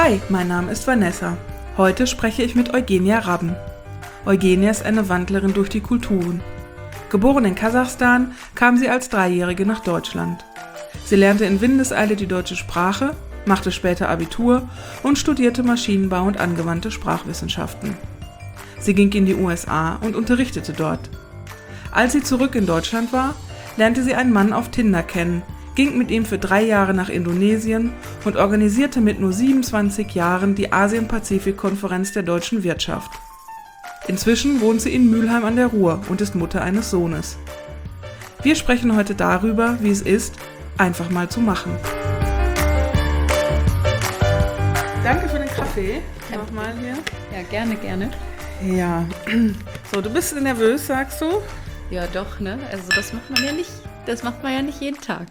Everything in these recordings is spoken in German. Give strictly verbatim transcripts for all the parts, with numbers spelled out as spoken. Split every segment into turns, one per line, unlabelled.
Hi, mein Name ist Vanessa. Heute spreche ich mit Eugenia Rabben. Eugenia ist eine Wandlerin durch die Kulturen. Geboren in Kasachstan, kam sie als Dreijährige nach Deutschland. Sie lernte in Windeseile die deutsche Sprache, machte später Abitur und studierte Maschinenbau und angewandte Sprachwissenschaften. Sie ging in die U S A und unterrichtete dort. Als sie zurück in Deutschland war, lernte sie einen Mann auf Tinder kennen, ging mit ihm für drei Jahre nach Indonesien und organisierte mit nur siebenundzwanzig Jahren die Asien-Pazifik-Konferenz der deutschen Wirtschaft. Inzwischen wohnt sie in Mülheim an der Ruhr und ist Mutter eines Sohnes. Wir sprechen heute darüber, wie es ist, einfach mal zu machen. Danke für den Kaffee. Nochmal hier.
Ja, gerne, gerne.
Ja, so, du bist nervös, sagst du?
Ja, doch, ne? Also das macht man ja nicht, das macht man ja nicht jeden Tag.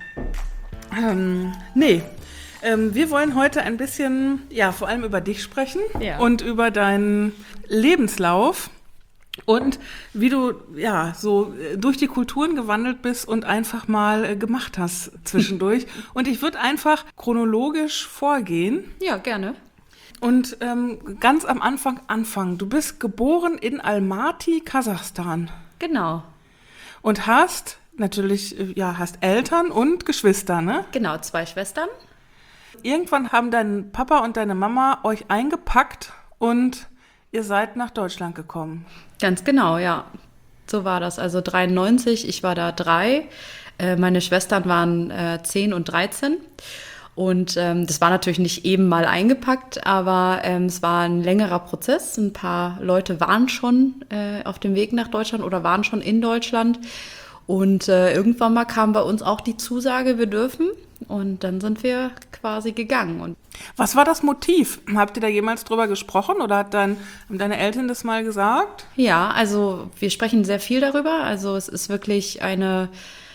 Ähm, nee. Ähm, wir wollen heute ein bisschen, ja, vor allem über dich sprechen
Ja.
und über deinen Lebenslauf und wie du, ja, so äh, durch die Kulturen gewandelt bist und einfach mal äh, gemacht hast zwischendurch. Und ich würde einfach chronologisch vorgehen
Ja, gerne.
und ähm, ganz am Anfang anfangen. Du bist geboren in Almaty, Kasachstan
Genau.
und hast natürlich, äh, ja, hast Eltern und Geschwister, ne?
Genau, zwei Schwestern.
Irgendwann haben dein Papa und deine Mama euch eingepackt und ihr seid nach Deutschland gekommen.
Ganz genau, ja. So war das. Also dreiundneunzig, ich war da drei. Äh, meine Schwestern waren äh, zehn und dreizehn. Und ähm, das war natürlich nicht eben mal eingepackt, aber ähm, es war ein längerer Prozess. Ein paar Leute waren schon äh, auf dem Weg nach Deutschland oder waren schon in Deutschland. Und äh, irgendwann mal kam bei uns auch die Zusage, wir dürfen. Und dann sind wir quasi gegangen. Und
Was war das Motiv? Habt ihr da jemals drüber gesprochen oder hat dein, haben deine Eltern das mal gesagt?
ja, also wir sprechen sehr viel darüber. Also es ist wirklich eine,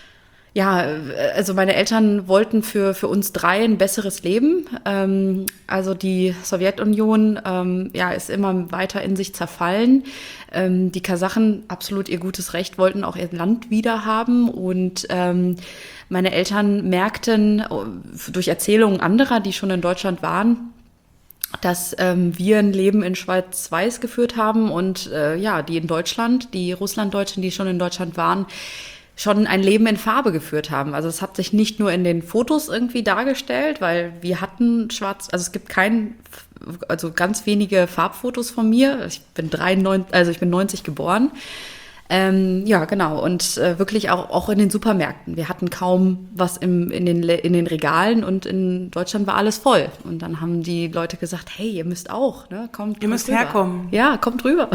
ja, also meine Eltern wollten für, für uns drei ein besseres Leben. Ähm, also die Sowjetunion, ähm, ja, ist immer weiter in sich zerfallen. Ähm, die Kasachen, absolut ihr gutes Recht, wollten auch ihr Land wieder haben. Und ähm, meine Eltern merkten durch Erzählungen anderer, die schon in Deutschland waren, dass ähm, wir ein Leben in Schwarz-Weiß geführt haben und äh, ja, die in Deutschland, die Russlanddeutschen, die schon in Deutschland waren, schon ein Leben in Farbe geführt haben. Also es hat sich nicht nur in den Fotos irgendwie dargestellt, weil wir hatten schwarz, also es gibt kein, also ganz wenige Farbfotos von mir. Ich bin dreiundneunzig, also ich bin neunzig geboren. Ähm, ja, genau. Und äh, wirklich auch, auch in den Supermärkten. Wir hatten kaum was im, in, den, in den Regalen und in Deutschland war alles voll. Und dann haben die Leute gesagt, hey, ihr müsst auch, ne? Kommt,
Ihr müsst
rüber.
herkommen.
Ja, kommt rüber.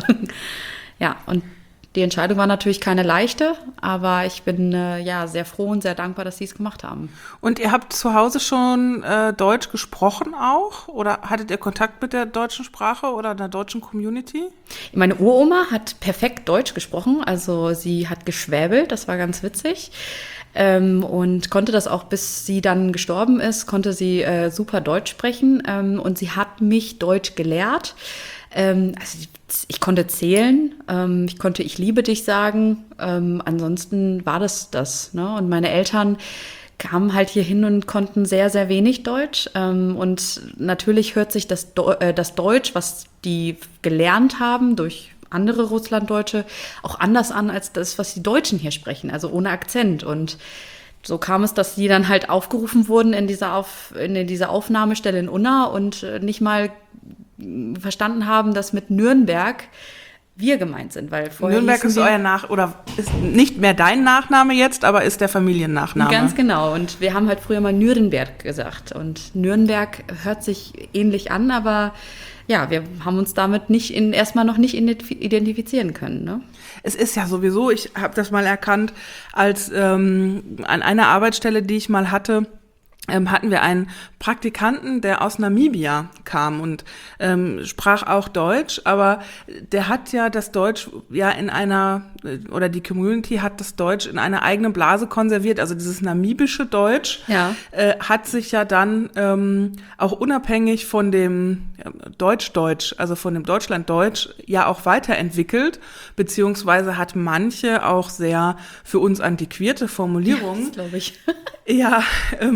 Ja, und die Entscheidung war natürlich keine leichte, aber ich bin äh, ja sehr froh und sehr dankbar, dass sie es gemacht haben.
Und ihr habt zu Hause schon äh, Deutsch gesprochen auch? Oder hattet ihr Kontakt mit der deutschen Sprache oder der deutschen Community?
Meine Uroma hat perfekt Deutsch gesprochen, also sie hat geschwäbelt, das war ganz witzig. Ähm, und konnte das auch, bis sie dann gestorben ist, konnte sie äh, super Deutsch sprechen. Ähm, und sie hat mich Deutsch gelehrt. Ähm, also ich konnte zählen, ähm, ich konnte ich liebe dich sagen, ähm, ansonsten war das das, ne? Und meine Eltern kamen halt hier hin und konnten sehr, sehr wenig Deutsch. Ähm, und natürlich hört sich das, Deu- äh, das Deutsch, was die gelernt haben durch andere Russlanddeutsche, auch anders an als das, was die Deutschen hier sprechen, also ohne Akzent. Und so kam es, dass die dann halt aufgerufen wurden in dieser, Auf, in dieser Aufnahmestelle in Unna und äh, nicht mal verstanden haben, dass mit Nürnberg wir gemeint sind, weil vorher
Nürnberg ist
wir,
euer Nach- oder ist nicht mehr dein Nachname jetzt, aber ist der Familiennachname.
Ganz genau. Und wir haben halt früher mal Nürnberg gesagt. Und Nürnberg hört sich ähnlich an, aber ja, wir haben uns damit nicht in, erstmal noch nicht identifizieren können, ne?
Es ist ja sowieso, ich habe das mal erkannt, als ähm, an einer Arbeitsstelle, die ich mal hatte, ähm, hatten wir einen Praktikanten, der aus Namibia kam und ähm, sprach auch Deutsch, aber der hat ja das Deutsch ja in einer, oder die Community hat das Deutsch in einer eigenen Blase konserviert, also dieses namibische Deutsch
Ja.
äh, hat sich ja dann ähm, auch unabhängig von dem ja, Deutsch-Deutsch, also von dem Deutschland-Deutsch, ja auch weiterentwickelt, beziehungsweise hat manche auch sehr für uns antiquierte Formulierungen.
Das glaube ich.
Ja, ähm,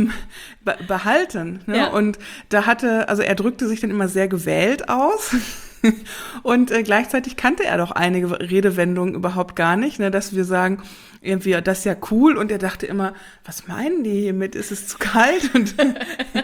be- behalten. Ne?
Ja.
Und da hatte, also er drückte sich dann immer sehr gewählt aus. Und äh, gleichzeitig kannte er doch einige Redewendungen überhaupt gar nicht, ne, dass wir sagen, irgendwie, das ist ja cool. Und er dachte immer, was meinen die hiermit? Ist es zu kalt? Und, und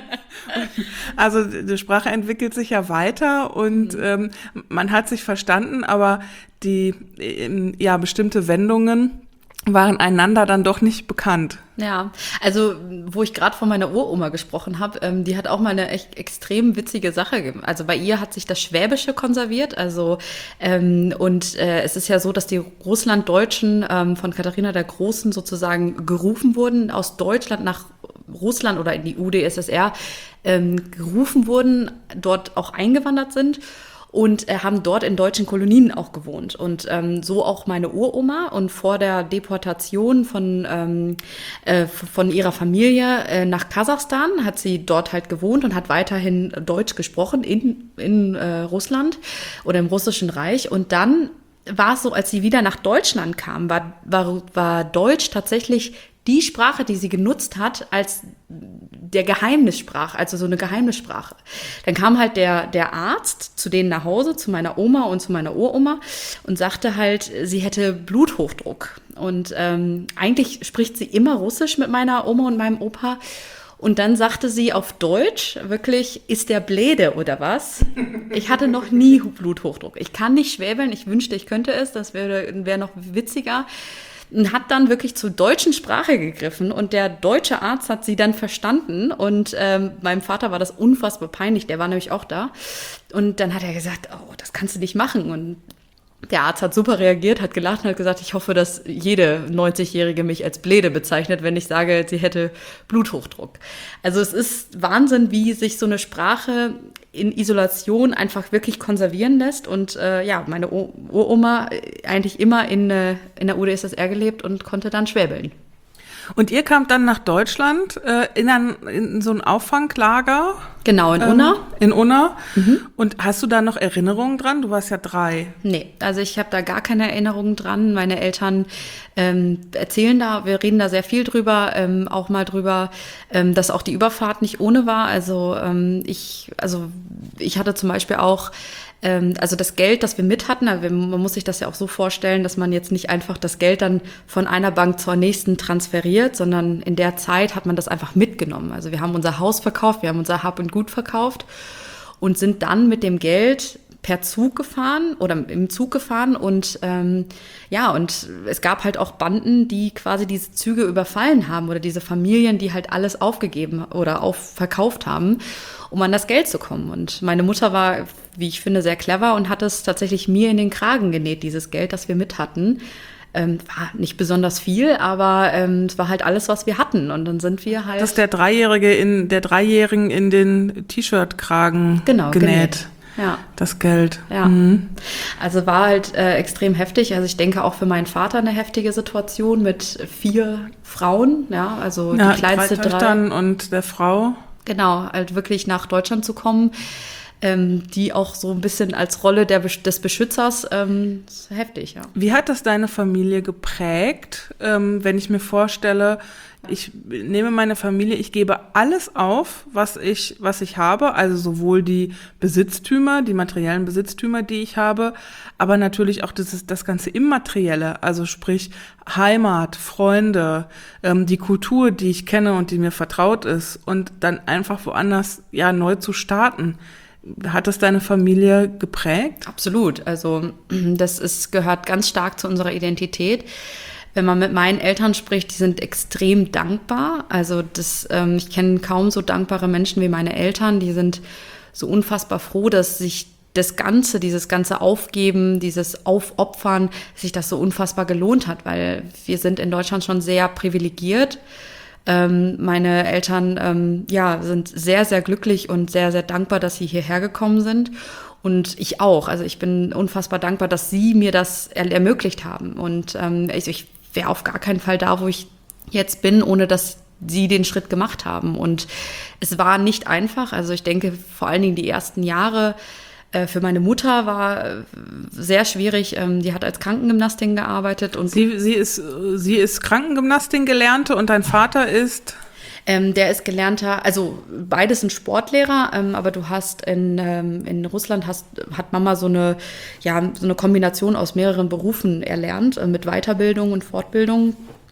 also die Sprache entwickelt sich ja weiter und ähm, man hat sich verstanden, aber die ähm, ja bestimmte Wendungen waren einander dann doch nicht bekannt.
Ja, also wo ich gerade von meiner Uroma gesprochen habe, ähm, die hat auch mal eine echt extrem witzige Sache gemacht. Also bei ihr hat sich das Schwäbische konserviert. Also ähm, und äh, es ist ja so, dass die Russlanddeutschen ähm, von Katharina der Großen sozusagen gerufen wurden, aus Deutschland nach Russland oder in die U d S S R ähm, gerufen wurden, dort auch eingewandert sind. Und äh, haben dort in deutschen Kolonien auch gewohnt. Und ähm, so auch meine Uroma. Und vor der Deportation von, ähm, äh, von ihrer Familie äh, nach Kasachstan hat sie dort halt gewohnt und hat weiterhin Deutsch gesprochen in, in äh, Russland oder im Russischen Reich. Und dann war es so, als sie wieder nach Deutschland kam, war, war, war Deutsch tatsächlich die Sprache, die sie genutzt hat, als der Geheimnissprache, also so eine Geheimnissprache. Dann kam halt der, der Arzt zu denen nach Hause, zu meiner Oma und zu meiner Uroma und sagte halt, sie hätte Bluthochdruck. Und ähm, eigentlich spricht sie immer Russisch mit meiner Oma und meinem Opa. Und dann sagte sie auf Deutsch wirklich, ist der Bläde oder was? Ich hatte noch nie Bluthochdruck. Ich kann nicht schwäbeln, ich wünschte, ich könnte es, das wäre wär noch witziger. Und hat dann wirklich zur deutschen Sprache gegriffen und der deutsche Arzt hat sie dann verstanden und ähm, meinem Vater war das unfassbar peinlich, der war nämlich auch da und dann hat er gesagt, oh, das kannst du nicht machen und der Arzt hat super reagiert, hat gelacht und hat gesagt, ich hoffe, dass jede neunzigjährige mich als Bläde bezeichnet, wenn ich sage, sie hätte Bluthochdruck. Also es ist Wahnsinn, wie sich so eine Sprache in Isolation einfach wirklich konservieren lässt. Und äh, ja, meine o- Uroma eigentlich immer in, äh, in der U d S S R gelebt und konnte dann schwäbeln.
Und ihr kamt dann nach Deutschland äh, in, ein, in so ein Auffanglager?
Genau, in Unna.
Ähm, in Unna. Mhm. Und hast du da noch Erinnerungen dran? Du warst ja drei.
Nee, also ich habe da gar keine Erinnerungen dran. Meine Eltern ähm, erzählen da, wir reden da sehr viel drüber, ähm, auch mal drüber, ähm, dass auch die Überfahrt nicht ohne war. Also ähm, ich, also ich hatte zum Beispiel auch also das Geld, das wir mit hatten, also man muss sich das ja auch so vorstellen, dass man jetzt nicht einfach das Geld dann von einer Bank zur nächsten transferiert, sondern in der Zeit hat man das einfach mitgenommen. Also wir haben unser Haus verkauft, wir haben unser Hab und Gut verkauft und sind dann mit dem Geld per Zug gefahren oder im Zug gefahren und ähm, ja, und es gab halt auch Banden, die quasi diese Züge überfallen haben oder diese Familien, die halt alles aufgegeben oder auf verkauft haben, um an das Geld zu kommen. Und meine Mutter war, wie ich finde, sehr clever und hat es tatsächlich mir in den Kragen genäht, dieses Geld, das wir mit hatten. Ähm, war nicht besonders viel, aber ähm, es war halt alles, was wir hatten. Und dann sind wir halt...
Das ist der Dreijährige in der Dreijährigen in den T-Shirt-Kragen
genau,
genäht.
genäht. Ja.
Das Geld.
Ja.
Mhm.
Also war halt äh, extrem heftig. Also ich denke auch für meinen Vater eine heftige Situation mit vier Frauen. Ja, also
ja,
die kleinste
drei Töchtern und der Frau.
Genau, halt wirklich nach Deutschland zu kommen, ähm, die auch so ein bisschen als Rolle der, des Beschützers, ähm, ist heftig, ja.
Wie hat das deine Familie geprägt, ähm, wenn ich mir vorstelle, ich nehme meine Familie, ich gebe alles auf, was ich, was ich habe, also sowohl die Besitztümer, die materiellen Besitztümer, die ich habe, aber natürlich auch das, das ganze Immaterielle, also sprich Heimat, Freunde, ähm, die Kultur, die ich kenne und die mir vertraut ist und dann einfach woanders ja neu zu starten. Hat das deine Familie geprägt?
Absolut, also das ist, gehört ganz stark zu unserer Identität. Wenn man mit meinen Eltern spricht, die sind extrem dankbar. Also das, ähm, ich kenne kaum so dankbare Menschen wie meine Eltern. Die sind so unfassbar froh, dass sich das Ganze, dieses ganze Aufgeben, dieses Aufopfern, sich das so unfassbar gelohnt hat, weil wir sind in Deutschland schon sehr privilegiert. Ähm, meine Eltern ähm, ja, sind sehr, sehr glücklich und sehr, sehr dankbar, dass sie hierher gekommen sind. Und ich auch. Also ich bin unfassbar dankbar, dass sie mir das er- ermöglicht haben. Und ähm, ich, ich wäre auf gar keinen Fall da, wo ich jetzt bin, ohne dass sie den Schritt gemacht haben. Und es war nicht einfach. Also ich denke, vor allen Dingen die ersten Jahre äh, für meine Mutter war äh, sehr schwierig. Ähm, die hat als Krankengymnastin gearbeitet. Und
Sie, sie ist, sie ist Krankengymnastin gelernte und dein Vater ist...
Ähm, der ist gelernter, also beides sind Sportlehrer, ähm, aber du hast in, ähm, in Russland hast, hat Mama so eine, ja, so eine Kombination aus mehreren Berufen erlernt, äh, mit Weiterbildung und Fortbildung.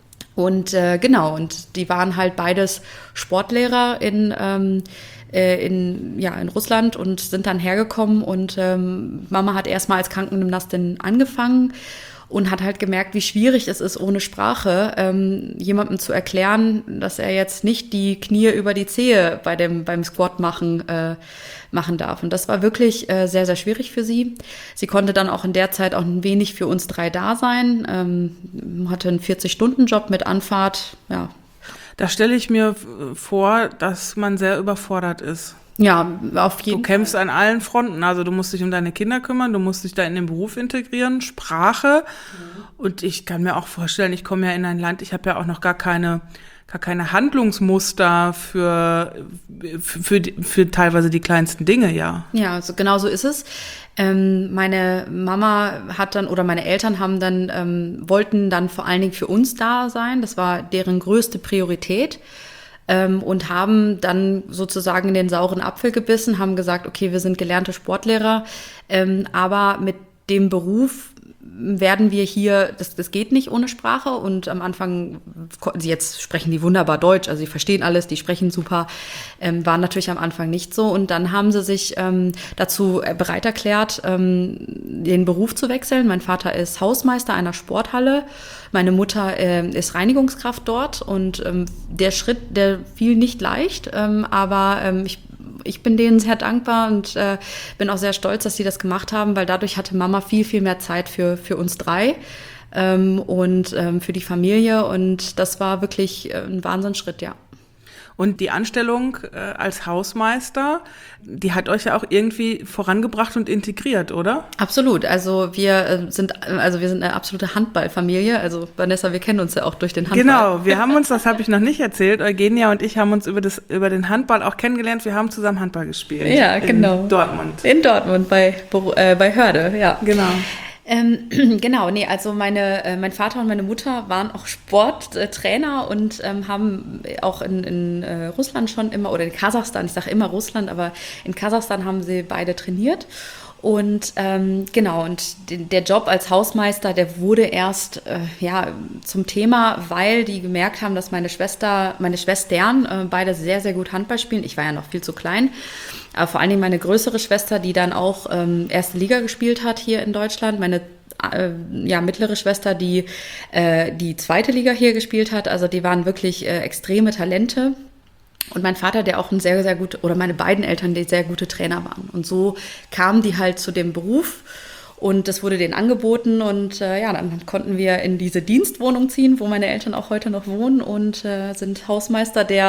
Und äh, genau, und die waren halt beides Sportlehrer in, ähm, äh, in, ja, in Russland und sind dann hergekommen. Und ähm, Mama hat erstmal als Krankengymnastin angefangen und hat halt gemerkt, wie schwierig es ist, ohne Sprache ähm, jemandem zu erklären, dass er jetzt nicht die Knie über die Zehe bei dem, beim Squat machen, äh, machen darf. Und das war wirklich äh, sehr, sehr schwierig für sie. Sie konnte dann auch in der Zeit auch ein wenig für uns drei da sein, ähm, hatte einen vierzig-Stunden-Job mit Anfahrt, ja.
Da stelle ich mir vor, dass man sehr überfordert ist.
Ja, auf jeden Fall.
Du kämpfst an allen Fronten. Also du musst dich um deine Kinder kümmern, du musst dich da in den Beruf integrieren, Sprache. Mhm. Und ich kann mir auch vorstellen, ich komme ja in ein Land, ich habe ja auch noch gar keine, gar keine Handlungsmuster für, für, für, für teilweise die kleinsten Dinge, ja.
Ja, also genau so ist es. Ähm, meine Mama hat dann, oder meine Eltern haben dann, ähm, wollten dann vor allen Dingen für uns da sein. Das war deren größte Priorität. Ähm, und haben dann sozusagen in den sauren Apfel gebissen, haben gesagt, okay, wir sind gelernte Sportlehrer, ähm, aber mit dem Beruf werden wir hier, das, das geht nicht ohne Sprache. Und am Anfang, jetzt sprechen die wunderbar Deutsch, also sie verstehen alles, die sprechen super, ähm, war natürlich am Anfang nicht so. Und dann haben sie sich ähm, dazu bereit erklärt, ähm, den Beruf zu wechseln. Mein Vater ist Hausmeister einer Sporthalle, meine Mutter äh, ist Reinigungskraft dort. Und ähm, der Schritt, der fiel nicht leicht, ähm, aber ähm, ich Ich bin denen sehr dankbar und äh, bin auch sehr stolz, dass sie das gemacht haben, weil dadurch hatte Mama viel, viel mehr Zeit für, für uns drei ähm, und ähm, für die Familie. Und das war wirklich äh, ein Wahnsinnsschritt, ja.
Und die Anstellung äh, als Hausmeister, die hat euch ja auch irgendwie vorangebracht und integriert, oder?
Absolut. Also wir äh, sind, also wir sind eine absolute Handballfamilie. Also Vanessa, wir kennen uns ja auch durch den Handball.
Genau, wir haben uns, das habe ich noch nicht erzählt, Eugenia und ich haben uns über das über den Handball auch kennengelernt. Wir haben zusammen Handball gespielt.
Ja, genau.
In Dortmund.
In Dortmund bei äh, bei Hörde, ja.
Genau.
Ähm, genau, nee, also meine, äh, mein Vater und meine Mutter waren auch Sporttrainer und ähm, haben auch in, in äh, Russland schon immer, oder in Kasachstan, ich sage immer Russland, aber in Kasachstan haben sie beide trainiert. Und ähm, genau, und de- der Job als Hausmeister, der wurde erst äh, ja, zum Thema, weil die gemerkt haben, dass meine Schwester, meine Schwestern äh, beide sehr, sehr gut Handball spielen. Ich war ja noch viel zu klein. Aber vor allen Dingen meine größere Schwester, die dann auch ähm, erste Liga gespielt hat hier in Deutschland. Meine äh, ja, mittlere Schwester, die äh, die zweite Liga hier gespielt hat. Also die waren wirklich äh, extreme Talente. Und mein Vater, der auch ein sehr, sehr gut, oder meine beiden Eltern, die sehr gute Trainer waren. Und so kamen die halt zu dem Beruf. Und das wurde denen angeboten. Und äh, ja, dann konnten wir in diese Dienstwohnung ziehen, wo meine Eltern auch heute noch wohnen und äh, sind Hausmeister der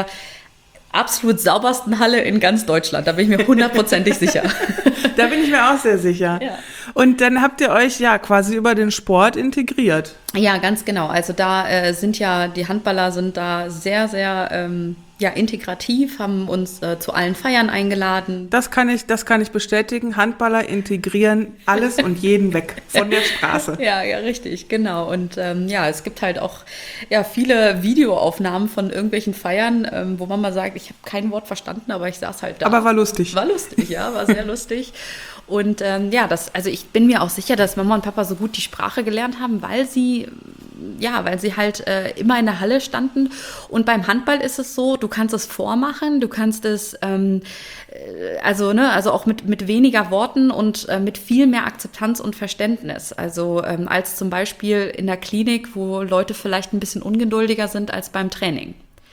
absolut saubersten Halle in ganz Deutschland. Da bin ich mir hundertprozentig sicher.
Da bin ich mir auch sehr sicher.
Ja.
Und dann habt ihr euch ja quasi über den Sport integriert.
Ja, ganz genau. Also da äh, sind ja, die Handballer sind da sehr, sehr ähm, ja, integrativ, haben uns äh, zu allen Feiern eingeladen.
Das kann ich, das kann ich bestätigen. Handballer integrieren alles und jeden weg von der Straße.
Ja, ja, richtig, genau. Und ähm, ja, es gibt halt auch ja, viele Videoaufnahmen von irgendwelchen Feiern, ähm, wo man mal sagt, ich habe kein Wort verstanden, aber ich saß halt da.
Aber war lustig.
War lustig, ja, war sehr lustig. Und ähm, ja, das, also ich bin mir auch sicher, dass Mama und Papa so gut die Sprache gelernt haben, weil sie, ja, weil sie halt äh, immer in der Halle standen. Und beim Handball ist es so, du kannst es vormachen, du kannst es, ähm, äh, also ne, also auch mit mit weniger Worten und äh, mit viel mehr Akzeptanz und Verständnis. Also ähm, als zum Beispiel in der Klinik, wo Leute vielleicht ein bisschen ungeduldiger sind als beim Training.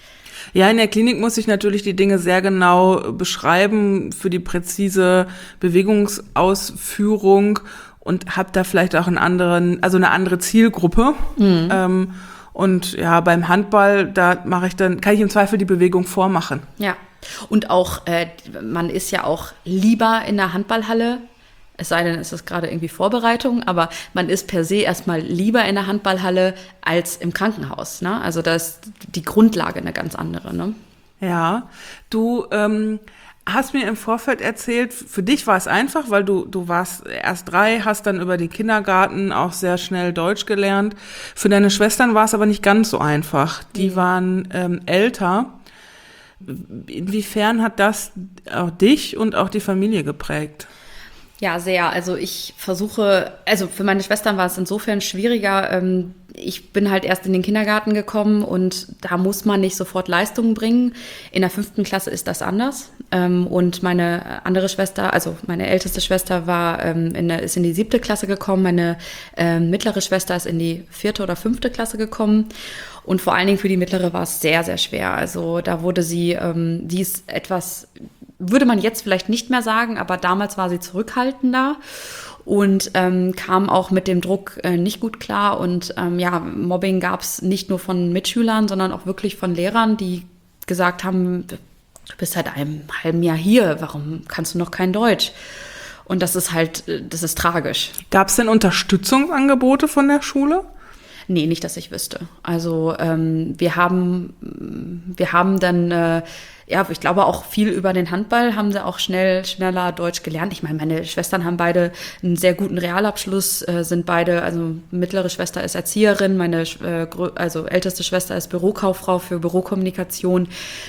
Ja, in der Klinik muss ich natürlich die Dinge sehr genau beschreiben für die präzise Bewegungsausführung und habe da vielleicht auch einen anderen, also eine andere Zielgruppe. Mhm. Ähm, und ja, beim Handball, da mache ich dann, kann ich im Zweifel die Bewegung vormachen.
Ja, und auch, äh, man ist ja auch lieber in der Handballhalle. Es sei denn, es ist gerade irgendwie Vorbereitung, aber man ist per se erstmal lieber in der Handballhalle als im Krankenhaus. Ne? Also da ist die Grundlage eine ganz andere. Ne?
Ja, du ähm, hast mir im Vorfeld erzählt, für dich war es einfach, weil du du warst erst drei, hast dann über den Kindergarten auch sehr schnell Deutsch gelernt. Für deine Schwestern war es aber nicht ganz so einfach. Die mhm. waren ähm, älter. Inwiefern hat das auch dich und auch die Familie geprägt?
Ja, sehr. Also ich versuche, also für meine Schwestern war es insofern schwieriger. Ähm, ich bin halt erst in den Kindergarten gekommen und da muss man nicht sofort Leistungen bringen. In der fünften Klasse ist das anders. Ähm, und meine andere Schwester, also meine älteste Schwester war ähm, in der, ist in die siebte Klasse gekommen. Meine ähm, mittlere Schwester ist in die vierte oder fünfte Klasse gekommen. Und vor allen Dingen für die mittlere war es sehr, sehr schwer. Also da wurde sie, ähm, die ist etwas, würde man jetzt vielleicht nicht mehr sagen, aber damals war sie zurückhaltender und ähm, kam auch mit dem Druck äh, nicht gut klar. Und ähm, ja, Mobbing gab es nicht nur von Mitschülern, sondern auch wirklich von Lehrern, die gesagt haben, du bist seit einem halben Jahr hier, warum kannst du noch kein Deutsch? Und das ist halt, das ist tragisch.
Gab es denn Unterstützungsangebote von der Schule?
Nee, nicht, dass ich wüsste. Also ähm, wir haben, wir haben dann, äh, ja, ich glaube auch viel über den Handball haben sie auch schnell, schneller Deutsch gelernt. Ich meine, meine Schwestern haben beide einen sehr guten Realabschluss, äh, sind beide, also mittlere Schwester ist Erzieherin, meine äh, also älteste Schwester ist Bürokauffrau für Bürokommunikation.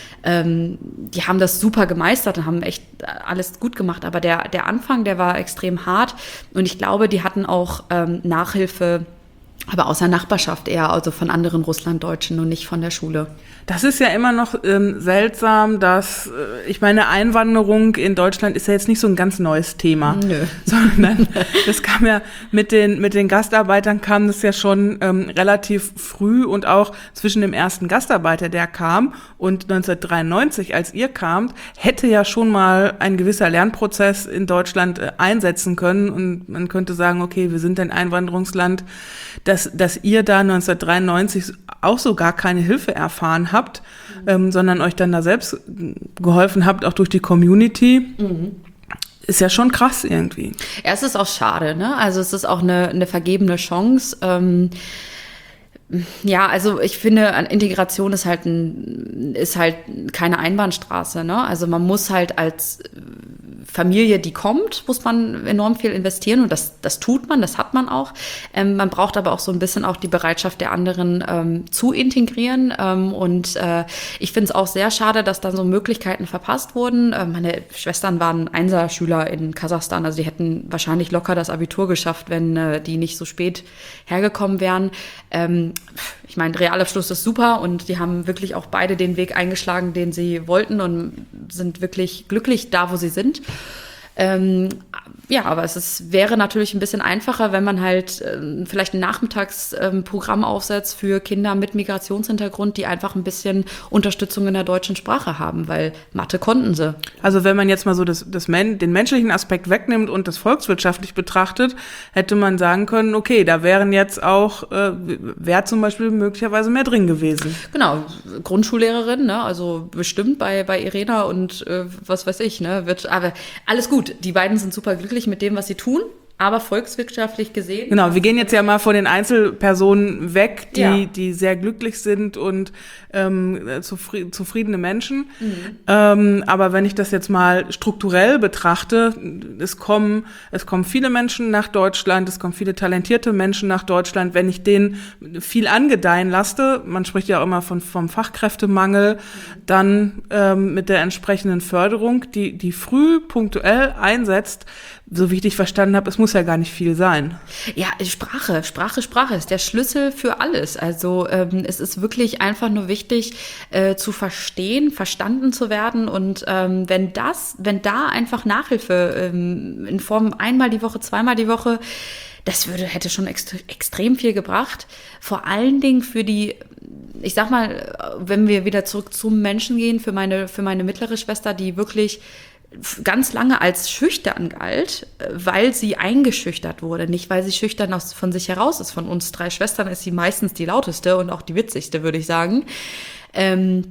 Ähm, die haben das super gemeistert und haben echt alles gut gemacht. Aber der, der Anfang, der war extrem hart. Und ich glaube, die hatten auch ähm, Nachhilfe, aber aus der Nachbarschaft eher, also von anderen Russlanddeutschen und nicht von der Schule.
Das ist ja immer noch ähm, seltsam, dass, äh, ich meine, Einwanderung in Deutschland ist ja jetzt nicht so ein ganz neues Thema.
Nö.
Sondern das kam ja mit den, mit den Gastarbeitern kam das ja schon ähm, relativ früh und auch zwischen dem ersten Gastarbeiter, der kam, und neunzehnhundertdreiundneunzig, als ihr kamt, hätte ja schon mal ein gewisser Lernprozess in Deutschland äh, einsetzen können und man könnte sagen, okay, wir sind ein Einwanderungsland, dass, dass ihr da neunzehnhundertdreiundneunzig auch so gar keine Hilfe erfahren habt, mhm. ähm, sondern euch dann da selbst geholfen habt, auch durch die Community. Mhm. Ist ja schon krass irgendwie.
Ja, es ist auch schade, ne? Also es ist auch eine, eine vergebene Chance. Ähm, ja, also ich finde, Integration ist halt ein, ist halt keine Einbahnstraße, ne? Also man muss halt als Familie, die kommt, muss man enorm viel investieren und das, das tut man, das hat man auch. Ähm, man braucht aber auch so ein bisschen auch die Bereitschaft der anderen ähm, zu integrieren ähm, und äh, ich finde es auch sehr schade, dass da so Möglichkeiten verpasst wurden. Äh, meine Schwestern waren Einser-Schüler in Kasachstan, also die hätten wahrscheinlich locker das Abitur geschafft, wenn äh, die nicht so spät hergekommen wären. Ähm, ich meine, Realabschluss ist super und die haben wirklich auch beide den Weg eingeschlagen, den sie wollten und sind wirklich glücklich da, wo sie sind. Ähm, ja, aber es ist, wäre natürlich ein bisschen einfacher, wenn man halt ähm, vielleicht ein Nachmittagsprogramm ähm, aufsetzt für Kinder mit Migrationshintergrund, die einfach ein bisschen Unterstützung in der deutschen Sprache haben, weil Mathe konnten sie.
Also wenn man jetzt mal so das, das Men- den menschlichen Aspekt wegnimmt und das volkswirtschaftlich betrachtet, hätte man sagen können, okay, da wären jetzt auch, äh, wäre zum Beispiel möglicherweise mehr drin gewesen.
Genau, Grundschullehrerin, ne, also bestimmt bei, bei Irena und äh, was weiß ich, ne, wird, aber alles gut. Die beiden sind super glücklich mit dem, was sie tun, aber volkswirtschaftlich gesehen.
Genau, wir gehen jetzt ja mal von den Einzelpersonen weg, die,
ja.
die sehr glücklich sind und ähm, zufri- zufriedene Menschen. Mhm. Ähm, aber wenn ich das jetzt mal strukturell betrachte, es kommen, es kommen viele Menschen nach Deutschland, es kommen viele talentierte Menschen nach Deutschland. Wenn ich denen viel angedeihen lasse, man spricht ja auch immer von, vom Fachkräftemangel, mhm. dann ähm, mit der entsprechenden Förderung, die, die früh punktuell einsetzt, so wie ich dich verstanden habe, es muss ja gar nicht viel sein.
Ja, Sprache, Sprache, Sprache ist der Schlüssel für alles. Also ähm, es ist wirklich einfach nur wichtig, äh, zu verstehen, verstanden zu werden. Und ähm, wenn das, wenn da einfach Nachhilfe ähm, in Form einmal die Woche, zweimal die Woche, das würde, hätte schon ext- extrem viel gebracht. Vor allen Dingen für die, ich sag mal, wenn wir wieder zurück zum Menschen gehen, für meine, für meine mittlere Schwester, die wirklich ganz lange als schüchtern galt, weil sie eingeschüchtert wurde. Nicht, weil sie schüchtern aus, von sich heraus ist. Von uns drei Schwestern ist sie meistens die lauteste und auch die witzigste, würde ich sagen. Ähm,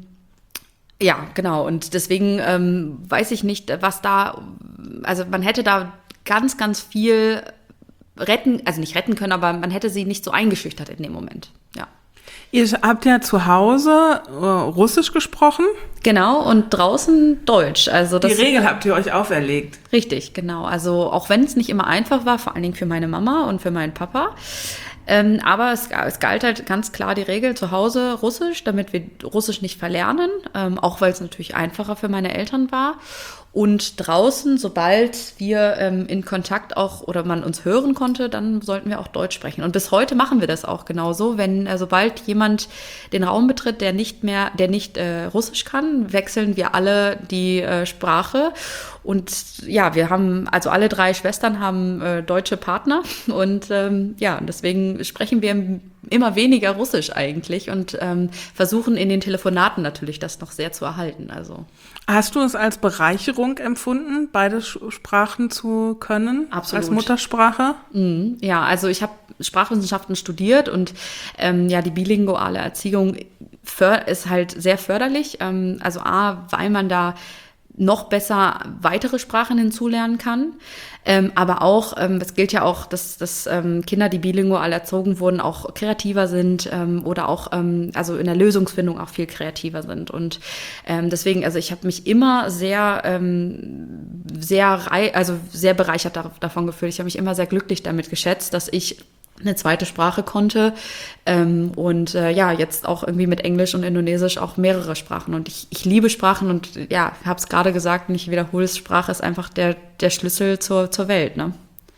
ja, genau. Und deswegen ähm, weiß ich nicht, was da, also man hätte da ganz, ganz viel retten, also nicht retten können, aber man hätte sie nicht so eingeschüchtert in dem Moment, ja.
Ihr habt ja zu Hause äh, Russisch gesprochen.
Genau, und draußen Deutsch. Also das,
die Regel habt ihr euch auferlegt.
Richtig, genau. Also auch wenn es nicht immer einfach war, vor allen Dingen für meine Mama und für meinen Papa. Ähm, aber es, es galt halt ganz klar die Regel zu Hause Russisch, damit wir Russisch nicht verlernen, ähm, auch weil es natürlich einfacher für meine Eltern war. Und draußen, sobald wir ähm, in Kontakt auch oder man uns hören konnte, dann sollten wir auch Deutsch sprechen. Und bis heute machen wir das auch genauso. Wenn äh, sobald jemand den Raum betritt, der nicht mehr, der nicht äh, Russisch kann, wechseln wir alle die äh, Sprache. Und ja, wir haben, also alle drei Schwestern haben äh, deutsche Partner und ähm, ja, deswegen sprechen wir immer weniger Russisch eigentlich und ähm, versuchen in den Telefonaten natürlich das noch sehr zu erhalten. Also
hast du es als Bereicherung empfunden, beide Sprachen zu können?
Absolut.
Als Muttersprache?
Mhm, ja, also ich habe Sprachwissenschaften studiert und ähm, ja, die bilinguale Erziehung för- ist halt sehr förderlich. Ähm, also A, weil man da noch besser weitere Sprachen hinzulernen kann. Ähm, aber auch, ähm, es gilt ja auch, dass, dass ähm, Kinder, die bilingual erzogen wurden, auch kreativer sind ähm, oder auch ähm, also in der Lösungsfindung auch viel kreativer sind. Und ähm, deswegen, also ich habe mich immer sehr, ähm, sehr, rei- also sehr bereichert da- davon gefühlt. Ich habe mich immer sehr glücklich damit geschätzt, dass ich eine zweite Sprache konnte ähm, und äh, ja, jetzt auch irgendwie mit Englisch und Indonesisch auch mehrere Sprachen. Und ich, ich liebe Sprachen und ja, habe es gerade gesagt und ich wiederhole es, Sprache ist einfach der, der Schlüssel zur, zur Welt, ne?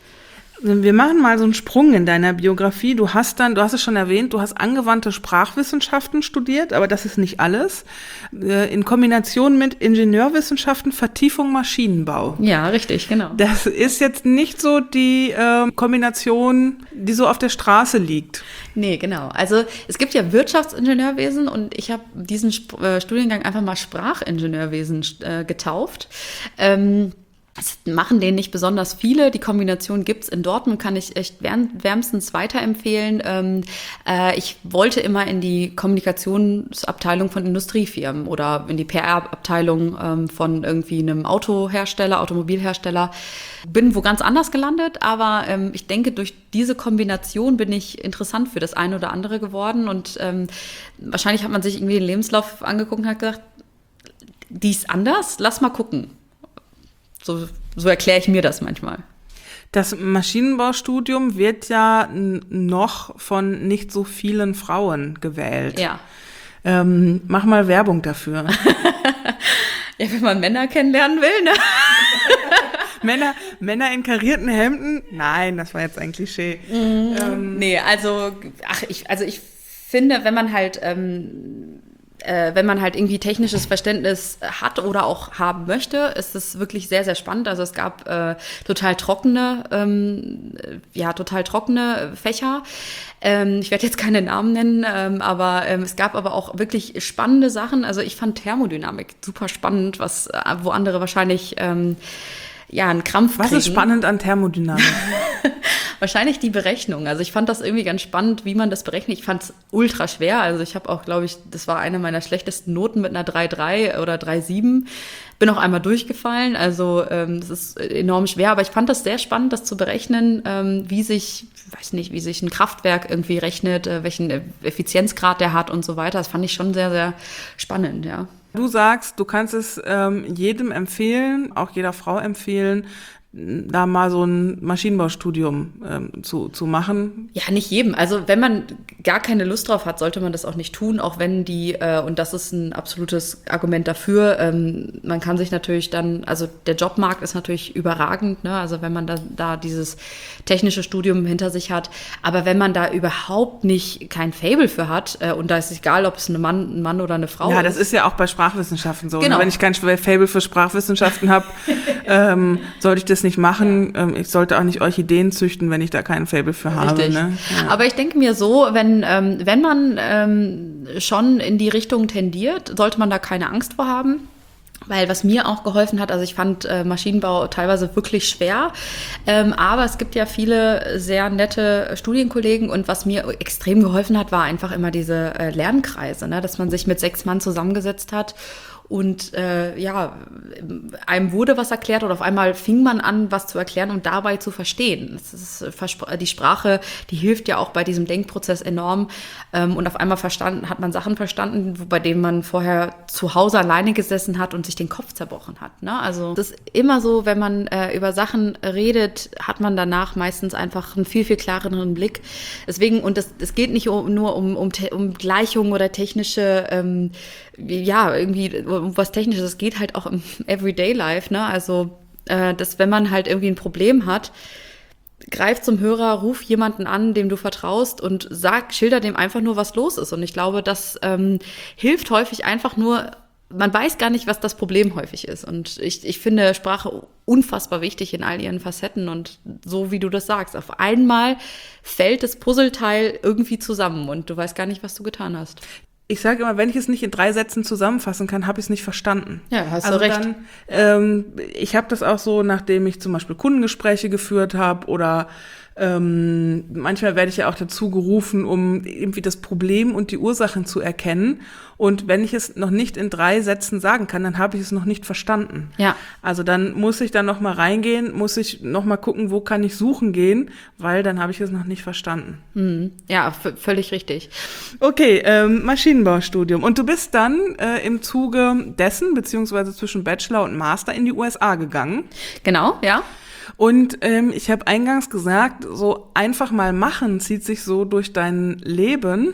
Wir machen mal so einen Sprung in deiner Biografie. Du hast dann, du hast es schon erwähnt, du hast angewandte Sprachwissenschaften studiert, aber das ist nicht alles. In Kombination mit Ingenieurwissenschaften, Vertiefung Maschinenbau.
Ja, richtig, genau.
Das ist jetzt nicht so die äh, Kombination, die so auf der Straße liegt.
Nee, genau. Also es gibt ja Wirtschaftsingenieurwesen und ich habe diesen Sp- äh, Studiengang einfach mal Sprachingenieurwesen äh, getauft. Ähm, Das machen den nicht besonders viele. Die Kombination gibt's in Dortmund, kann ich echt wärm, wärmstens weiterempfehlen. Ähm, äh, ich wollte immer in die Kommunikationsabteilung von Industriefirmen oder in die P R-Abteilung ähm, von irgendwie einem Autohersteller, Automobilhersteller. Bin wo ganz anders gelandet, aber ähm, ich denke, durch diese Kombination bin ich interessant für das eine oder andere geworden. Und ähm, wahrscheinlich hat man sich irgendwie den Lebenslauf angeguckt und hat gesagt, die ist anders, lass mal gucken. So, so erkläre ich mir das manchmal.
Das Maschinenbaustudium wird ja n- noch von nicht so vielen Frauen gewählt.
Ja.
Ähm, mach mal Werbung dafür.
Ja, wenn man Männer kennenlernen will, ne?
Männer, Männer in karierten Hemden? Nein, das war jetzt ein Klischee.
Mhm.
Ähm,
Nee, also, ach, ich, also ich finde, wenn man halt, ähm, äh, wenn man halt irgendwie technisches Verständnis hat oder auch haben möchte, ist es wirklich sehr, sehr spannend. Also es gab äh, total trockene, ähm, ja, total trockene Fächer. Ähm, ich werde jetzt keine Namen nennen, ähm, aber ähm, es gab aber auch wirklich spannende Sachen. Also ich fand Thermodynamik super spannend, was, äh, wo andere wahrscheinlich ähm, ja, einen Krampf
Was
kriegen.
ist spannend an Thermodynamik?
Wahrscheinlich die Berechnung. Also ich fand das irgendwie ganz spannend, wie man das berechnet. Ich fand es ultra schwer. Also ich habe auch, glaube ich, das war eine meiner schlechtesten Noten mit einer drei Komma drei oder drei Komma sieben. Bin auch einmal durchgefallen. Also ähm, das ist enorm schwer. Aber ich fand das sehr spannend, das zu berechnen, ähm, wie sich, weiß nicht, wie sich ein Kraftwerk irgendwie rechnet, äh, welchen Effizienzgrad der hat und so weiter. Das fand ich schon sehr, sehr spannend, ja.
Du sagst, du kannst es ähm, jedem empfehlen, auch jeder Frau empfehlen, da mal so ein Maschinenbaustudium ähm, zu, zu machen.
Ja, nicht jedem. Also wenn man gar keine Lust drauf hat, sollte man das auch nicht tun, auch wenn die, äh, und das ist ein absolutes Argument dafür, ähm, man kann sich natürlich dann, also der Jobmarkt ist natürlich überragend, ne? Also wenn man da, da dieses technische Studium hinter sich hat, aber wenn man da überhaupt nicht kein Faible für hat, äh, und da ist es egal, ob es ein Mann, ein Mann oder eine Frau
Ja,
ist.
das ist ja auch bei Sprachwissenschaften so.
Genau.
Wenn ich kein Faible für Sprachwissenschaften habe, ähm, sollte ich das nicht machen. Ja. Ich sollte auch nicht Orchideen züchten, wenn ich da keinen Faible für habe.
Richtig.
Ne? Ja.
Aber ich denke mir so, wenn, ähm, wenn man ähm, schon in die Richtung tendiert, sollte man da keine Angst vor haben. Weil was mir auch geholfen hat, also ich fand äh, Maschinenbau teilweise wirklich schwer, ähm, aber es gibt ja viele sehr nette Studienkollegen und was mir extrem geholfen hat, war einfach immer diese äh, Lernkreise, ne? Dass man sich mit sechs Mann zusammengesetzt hat und äh, ja, einem wurde was erklärt und auf einmal fing man an, was zu erklären und dabei zu verstehen. Das ist, die Sprache, die hilft ja auch bei diesem Denkprozess enorm ähm, und auf einmal verstanden, hat man Sachen verstanden, bei denen man vorher zu Hause alleine gesessen hat und sich den Kopf zerbrochen hat. Ne? Also das ist immer so, wenn man äh, über Sachen redet, hat man danach meistens einfach einen viel, viel klareren Blick. Deswegen, und das, das geht nicht um, nur um, um, um Gleichungen oder technische, ähm, ja, irgendwie um was Technisches, es geht halt auch im Everyday Life, ne? Also, äh, dass wenn man halt irgendwie ein Problem hat, greif zum Hörer, ruf jemanden an, dem du vertraust und sag, schilder dem einfach nur, was los ist. Und ich glaube, das ähm, hilft häufig einfach nur, man weiß gar nicht, was das Problem häufig ist. Und ich, ich finde Sprache unfassbar wichtig in all ihren Facetten. Und so wie du das sagst, auf einmal fällt das Puzzleteil irgendwie zusammen und du weißt gar nicht, was du getan hast.
Ich sage immer, wenn ich es nicht in drei Sätzen zusammenfassen kann, habe ich es nicht verstanden.
Ja, hast
also
du recht.
Dann, ähm, ich habe das auch so, nachdem ich zum Beispiel Kundengespräche geführt habe oder ähm, manchmal werde ich ja auch dazu gerufen, um irgendwie das Problem und die Ursachen zu erkennen. Und wenn ich es noch nicht in drei Sätzen sagen kann, dann habe ich es noch nicht verstanden.
Ja.
Also dann muss ich dann noch mal reingehen, muss ich noch mal gucken, wo kann ich suchen gehen, weil dann habe ich es noch nicht verstanden.
Mhm. Ja, v- völlig richtig.
Okay, ähm, Maschinenbaustudium. Und du bist dann äh, im Zuge dessen, beziehungsweise zwischen Bachelor und Master in die U S A gegangen.
Genau, ja.
Und ähm, ich habe eingangs gesagt, so einfach mal machen zieht sich so durch dein Leben.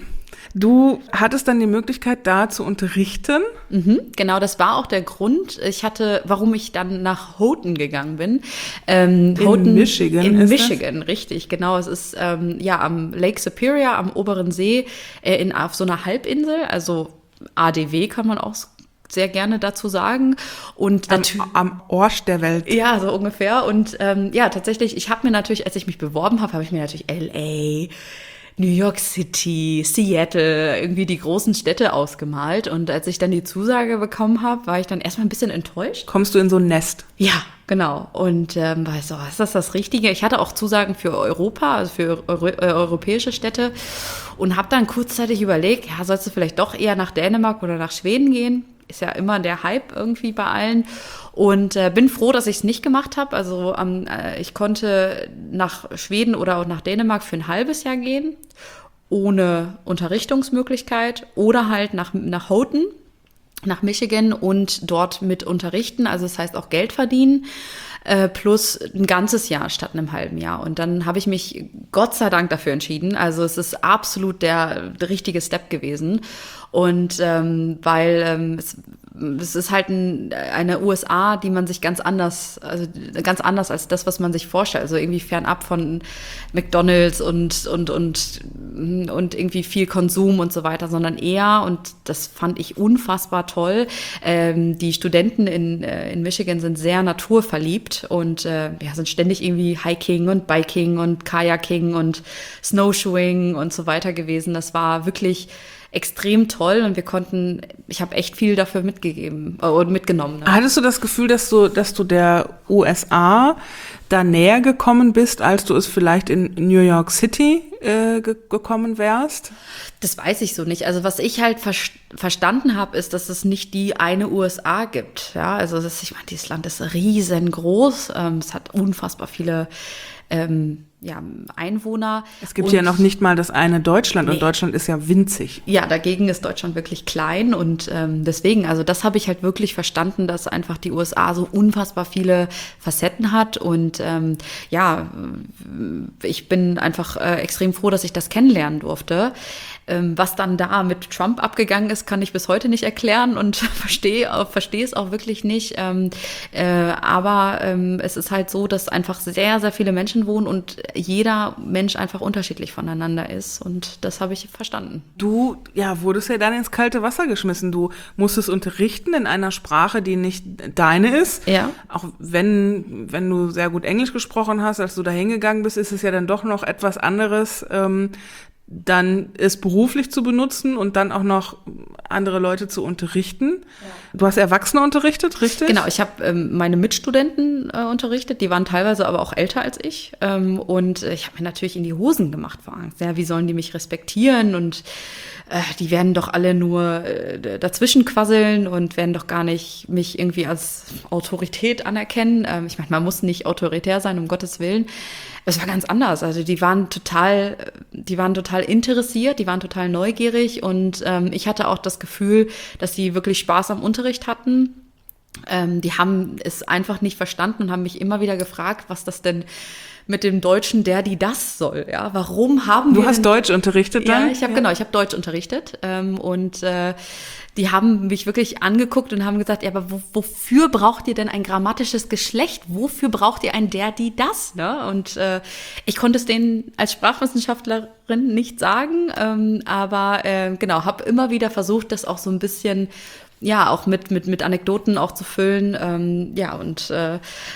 Du hattest dann die Möglichkeit, da zu unterrichten.
Mhm, genau, das war auch der Grund. Ich hatte, warum ich dann nach Houghton gegangen bin. Ähm,
In
Houghton,
Michigan
In
ist
Michigan, das? Richtig, genau. Es ist ähm, ja am Lake Superior, am oberen See, äh, in, auf so einer Halbinsel, also A D W kann man auch sehr gerne dazu sagen. Und
am, am Arsch der Welt.
Ja, so ungefähr. Und ähm, ja, tatsächlich, ich habe mir natürlich, als ich mich beworben habe, habe ich mir natürlich L A, New York City, Seattle, irgendwie die großen Städte ausgemalt. Und als ich dann die Zusage bekommen habe, war ich dann erstmal ein bisschen enttäuscht.
Kommst du in so ein Nest?
Ja, genau. Und ähm, war ich so, ist das das Richtige? Ich hatte auch Zusagen für Europa, also für Euro äh, europäische Städte. Und habe dann kurzzeitig überlegt, ja, sollst du vielleicht doch eher nach Dänemark oder nach Schweden gehen? Ist ja immer der Hype irgendwie bei allen. Und äh, bin froh, dass ich es nicht gemacht habe. Also ähm, äh, ich konnte nach Schweden oder auch nach Dänemark für ein halbes Jahr gehen, ohne Unterrichtungsmöglichkeit. Oder halt nach, nach Houghton, nach Michigan und dort mit unterrichten. Also das heißt auch Geld verdienen. Äh, plus ein ganzes Jahr statt einem halben Jahr. Und dann habe ich mich Gott sei Dank dafür entschieden. Also es ist absolut der, der richtige Step gewesen. Und ähm, weil ähm, es, es ist halt ein, eine U S A, die man sich ganz anders, also ganz anders als das, was man sich vorstellt. Also irgendwie fernab von McDonald's und und und und irgendwie viel Konsum und so weiter, sondern eher, und das fand ich unfassbar toll. Ähm, die Studenten in äh, in Michigan sind sehr naturverliebt und äh, ja, sind ständig irgendwie Hiking und Biking und Kayaking und Snowshoeing und so weiter gewesen. Das war wirklich extrem toll und wir konnten, ich habe echt viel dafür mitgegeben äh, und mitgenommen. Ne?
Hattest du das Gefühl, dass du, dass du der U S A da näher gekommen bist, als du es vielleicht in New York City äh, ge- gekommen wärst?
Das weiß ich so nicht. Also was ich halt ver- verstanden habe, ist, dass es nicht die eine U S A gibt. Ja, also das, ich meine, dieses Land ist riesengroß. Ähm, es hat unfassbar viele ähm, ja, Einwohner.
Es gibt
und,
ja noch nicht mal das eine Deutschland
Nee.
und Deutschland ist ja winzig.
Ja, dagegen ist Deutschland wirklich klein und ähm, deswegen, also das habe ich halt wirklich verstanden, dass einfach die U S A so unfassbar viele Facetten hat und ähm, ja, ich bin einfach äh, extrem froh, dass ich das kennenlernen durfte. Ähm, was dann da mit Trump abgegangen ist, kann ich bis heute nicht erklären und verstehe verstehe es auch wirklich nicht. Ähm, äh, aber ähm, es ist halt so, dass einfach sehr, sehr viele Menschen wohnen und jeder Mensch einfach unterschiedlich voneinander ist. Und das habe ich verstanden.
Du, ja, wurdest ja dann ins kalte Wasser geschmissen. Du musstest unterrichten in einer Sprache, die nicht deine ist.
Ja.
Auch wenn, wenn du sehr gut Englisch gesprochen hast, als du da hingegangen bist, ist es ja dann doch noch etwas anderes, ähm, dann es beruflich zu benutzen und dann auch noch andere Leute zu unterrichten. Ja. Du hast Erwachsene unterrichtet, richtig?
Genau, ich habe ähm, meine Mitstudenten äh, unterrichtet, die waren teilweise aber auch älter als ich. Ähm, und äh, ich habe mir natürlich in die Hosen gemacht vor Angst. Ja, wie sollen die mich respektieren? Und äh, die werden doch alle nur äh, dazwischen quasseln und werden doch gar nicht mich irgendwie als Autorität anerkennen. Ähm, ich meine, man muss nicht autoritär sein, um Gottes Willen. Es war ganz anders. Also die waren total, die waren total interessiert, die waren total neugierig und ähm, ich hatte auch das Gefühl, dass sie wirklich Spaß am Unterricht hatten. Ähm, die haben es einfach nicht verstanden und haben mich immer wieder gefragt, was das denn mit dem Deutschen der, die, das soll. Ja, warum haben wir?
Du hast denn Deutsch unterrichtet dann?
Ja, ich habe ja. genau, ich habe Deutsch unterrichtet ähm, und äh, die haben mich wirklich angeguckt und haben gesagt, ja, aber wo, wofür braucht ihr denn ein grammatisches Geschlecht? Wofür braucht ihr ein der, die, das? Ne? Und äh, ich konnte es denen als Sprachwissenschaftlerin nicht sagen, ähm, aber äh, genau, habe immer wieder versucht, das auch so ein bisschen, ja, auch mit mit mit Anekdoten auch zu füllen. Ähm, ja, und äh,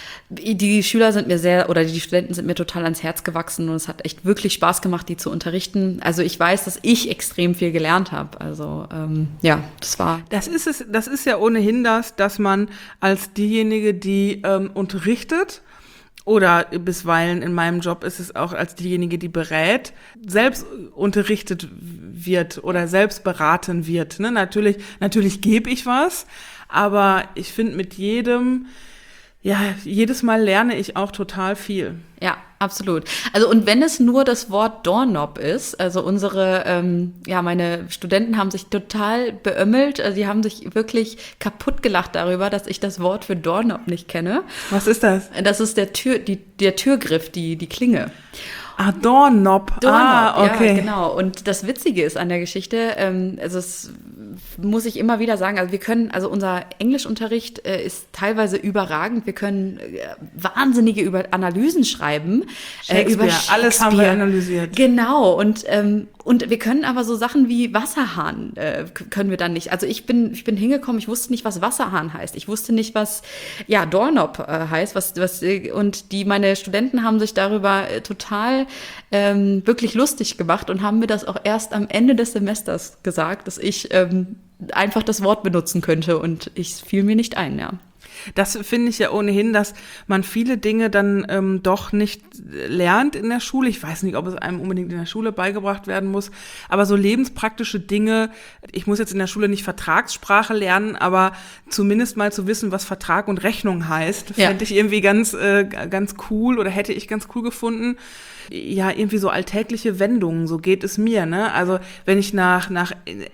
die Schüler sind mir sehr, oder die Studenten sind mir total ans Herz gewachsen und es hat echt wirklich Spaß gemacht, die zu unterrichten. Also ich weiß, dass ich extrem viel gelernt habe. Also ähm, ja, das war...
Das ist es, das ist ja ohnehin das, dass man als diejenige, die ähm, unterrichtet, oder bisweilen in meinem Job ist es auch als diejenige, die berät, selbst unterrichtet wird oder selbst beraten wird. Ne? Natürlich, natürlich gebe ich was, aber ich finde mit jedem... Ja, jedes Mal lerne ich auch total viel.
Ja, absolut. Also und wenn es nur das Wort Doorknob ist, also unsere, ähm, ja, meine Studenten haben sich total beömmelt, also die haben sich wirklich kaputt gelacht darüber, dass ich das Wort für Doorknob nicht kenne.
Was ist das?
Das ist der Tür, die, der Türgriff, die, die Klinge.
Ah, Doorknob.
Doorknob,
ah, okay.
Ja, genau. Und das Witzige ist an der Geschichte, ähm, also es muss ich immer wieder sagen, also wir können, also unser Englischunterricht äh, ist teilweise überragend. Wir können äh, wahnsinnige über Analysen schreiben.
Shakespeare,
äh, über Shakespeare.
Alles haben wir analysiert.
Genau. Und ähm, und wir können aber so Sachen wie Wasserhahn äh, können wir dann nicht. Also ich bin ich bin hingekommen, ich wusste nicht, was Wasserhahn heißt. Ich wusste nicht, was ja Doorknob äh, heißt. Was was äh, und die meine Studenten haben sich darüber äh, total ähm, wirklich lustig gemacht und haben mir das auch erst am Ende des Semesters gesagt, dass ich ähm, einfach das Wort benutzen könnte und ich fiel mir nicht ein, ja.
Das finde ich ja ohnehin, dass man viele Dinge dann ähm, doch nicht lernt in der Schule. Ich weiß nicht, ob es einem unbedingt in der Schule beigebracht werden muss, aber so lebenspraktische Dinge, ich muss jetzt in der Schule nicht Vertragssprache lernen, aber zumindest mal zu wissen, was Vertrag und Rechnung heißt, ja. Fände ich irgendwie ganz, äh, ganz cool oder hätte ich ganz cool gefunden. Ja, irgendwie so alltägliche Wendungen, so geht es mir, ne? Also wenn ich nach nach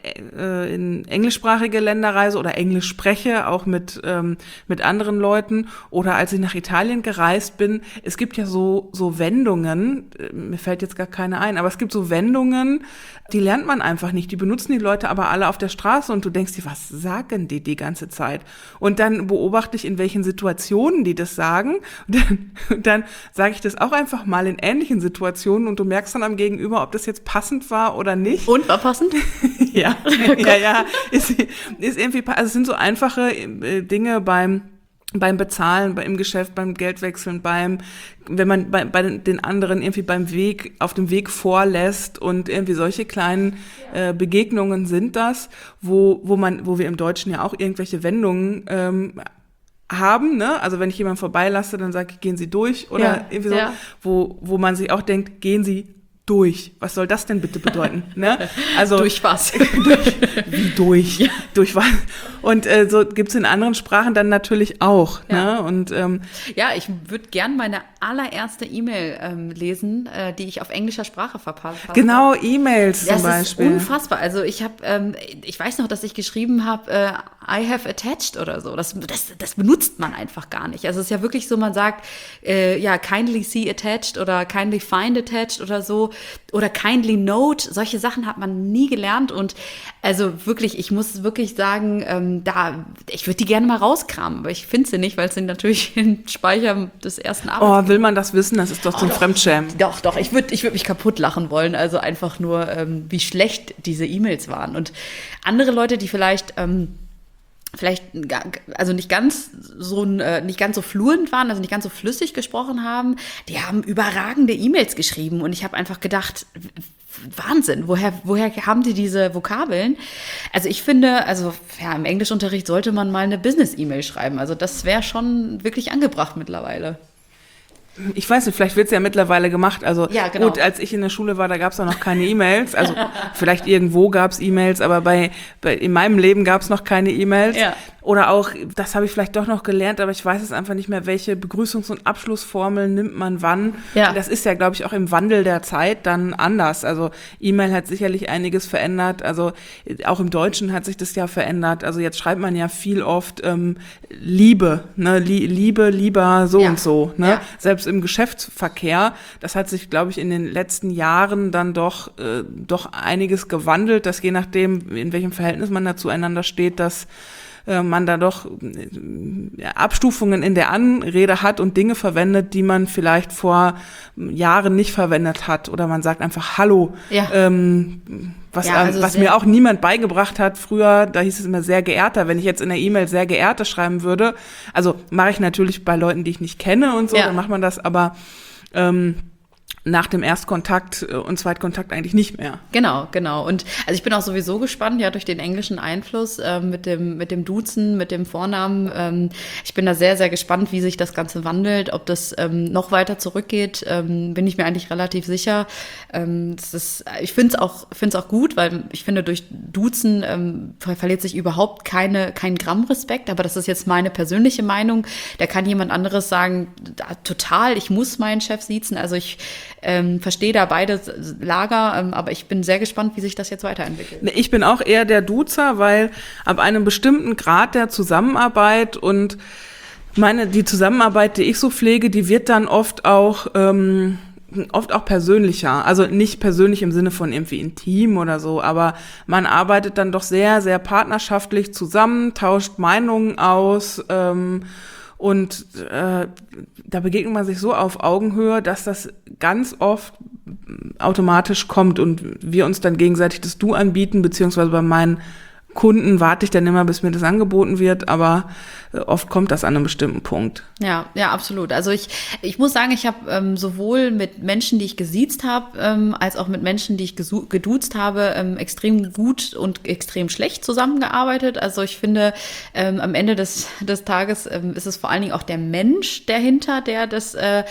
äh, in englischsprachige Länder reise oder Englisch spreche, auch mit ähm, mit anderen Leuten oder als ich nach Italien gereist bin, es gibt ja so so Wendungen, mir fällt jetzt gar keine ein, aber es gibt so Wendungen, die lernt man einfach nicht, die benutzen die Leute aber alle auf der Straße und du denkst dir, was sagen die die ganze Zeit? Und dann beobachte ich, in welchen Situationen die das sagen und dann, dann sage ich das auch einfach mal in ähnlichen Situationen und du merkst dann am Gegenüber, ob das jetzt passend war oder nicht.
Und war passend?
ja, ja, ja, ist, ist irgendwie, also es sind so einfache Dinge beim beim Bezahlen, im Geschäft, beim Geldwechseln, beim, wenn man bei, bei den anderen irgendwie beim Weg, auf dem Weg vorlässt und irgendwie solche kleinen äh, Begegnungen sind das, wo, wo man, wo wir im Deutschen ja auch irgendwelche Wendungen ähm, haben, ne? Also wenn ich jemanden vorbeilasse, dann sage ich, gehen Sie durch oder
ja,
irgendwie so,
ja.
wo, wo man sich auch denkt, gehen Sie durch. Was soll das denn bitte bedeuten? Ne? Also
durch was?
durch, wie durch? Ja. Durch was? Und äh, so gibt's in anderen Sprachen dann natürlich auch. Ja, ne? Und ähm,
ja, ich würde gern meine allererste E-Mail ähm, lesen, äh, die ich auf englischer Sprache verpasst habe.
Genau, E-Mails zum
das
Beispiel.
Das ist unfassbar. Also ich habe, ähm, ich weiß noch, dass ich geschrieben habe, äh, I have attached oder so. Das, das, das benutzt man einfach gar nicht. Also es ist ja wirklich so, man sagt, äh, ja, kindly see attached oder kindly find attached oder so. Oder kindly note, solche Sachen hat man nie gelernt und also wirklich, ich muss wirklich sagen, ähm, da, ich würde die gerne mal rauskramen, aber ich finde sie nicht, weil sie natürlich im Speicher des ersten Arbeits.
Oh, will man das wissen? Das ist doch so ein oh, Fremdschämen.
Doch, doch, ich würde ich würd mich kaputt lachen wollen, also einfach nur, ähm, wie schlecht diese E-Mails waren und andere Leute, die vielleicht ähm, vielleicht also nicht ganz so nicht ganz so fluent waren, also nicht ganz so flüssig gesprochen haben, die haben überragende E-Mails geschrieben und ich habe einfach gedacht, Wahnsinn, woher, woher haben die diese Vokabeln? Also ich finde, also ja, im Englischunterricht sollte man mal eine Business-E-Mail schreiben. Also das wäre schon wirklich angebracht mittlerweile.
Ich weiß nicht, vielleicht wird es ja mittlerweile gemacht. Also
ja, genau.
Gut, als ich in der Schule war, da gab es auch noch keine E-Mails. Also vielleicht irgendwo gab es E-Mails, aber bei, bei in meinem Leben gab es noch keine E-Mails.
Ja.
Oder auch, das habe ich vielleicht doch noch gelernt, aber ich weiß es einfach nicht mehr, welche Begrüßungs- und Abschlussformeln nimmt man wann.
Ja.
Und das ist ja, glaube ich, auch im Wandel der Zeit dann anders. Also E-Mail hat sicherlich einiges verändert. Also auch im Deutschen hat sich das ja verändert. Also jetzt schreibt man ja viel oft ähm, Liebe, ne? Liebe, lieber, so
ja.
und so. Ne?
Ja.
Selbst im Geschäftsverkehr, das hat sich, glaube ich, in den letzten Jahren dann doch äh, doch einiges gewandelt, dass je nachdem, in welchem Verhältnis man da zueinander steht, dass äh, man da doch äh, Abstufungen in der Anrede hat und Dinge verwendet, die man vielleicht vor Jahren nicht verwendet hat. Oder man sagt einfach Hallo.
Ja.
Ähm, was,
ja, also
was mir auch niemand beigebracht hat früher, da hieß es immer sehr geehrter. Wenn ich jetzt in der E-Mail sehr geehrter schreiben würde, also mache ich natürlich bei Leuten, die ich nicht kenne und so,
ja.
dann macht man das, aber ähm, nach dem Erstkontakt und Zweitkontakt eigentlich nicht mehr.
Genau, genau. Und also ich bin auch sowieso gespannt, ja, durch den englischen Einfluss äh, mit dem mit dem Duzen, mit dem Vornamen. Ähm, ich bin da sehr, sehr gespannt, wie sich das Ganze wandelt. Ob das ähm, noch weiter zurückgeht, ähm, bin ich mir eigentlich relativ sicher. Ähm, das ist, ich finde es auch, finde es auch gut, weil ich finde, durch Duzen ähm, ver- verliert sich überhaupt keine kein Gramm Respekt. Aber das ist jetzt meine persönliche Meinung. Da kann jemand anderes sagen, da, total, ich muss meinen Chef siezen. Also ich Ähm, verstehe da beide Lager, ähm, aber ich bin sehr gespannt, wie sich das jetzt weiterentwickelt.
Ich bin auch eher der Duzer, weil ab einem bestimmten Grad der Zusammenarbeit und meine, die Zusammenarbeit, die ich so pflege, die wird dann oft auch ähm, oft auch persönlicher. Also nicht persönlich im Sinne von irgendwie intim oder so, aber man arbeitet dann doch sehr, sehr partnerschaftlich zusammen, tauscht Meinungen aus, ähm, und äh, da begegnet man sich so auf Augenhöhe, dass das ganz oft automatisch kommt und wir uns dann gegenseitig das Du anbieten, beziehungsweise bei meinen Kunden warte ich dann immer, bis mir das angeboten wird, aber äh, oft kommt das an einem bestimmten Punkt.
Ja, ja, absolut. Also ich, ich muss sagen, ich habe ähm, sowohl mit Menschen, die ich gesiezt habe, ähm, als auch mit Menschen, die ich gesu- geduzt habe, ähm, extrem gut und extrem schlecht zusammengearbeitet. Also ich finde, ähm, am Ende des, des Tages ähm, ist es vor allen Dingen auch der Mensch dahinter, der das, äh,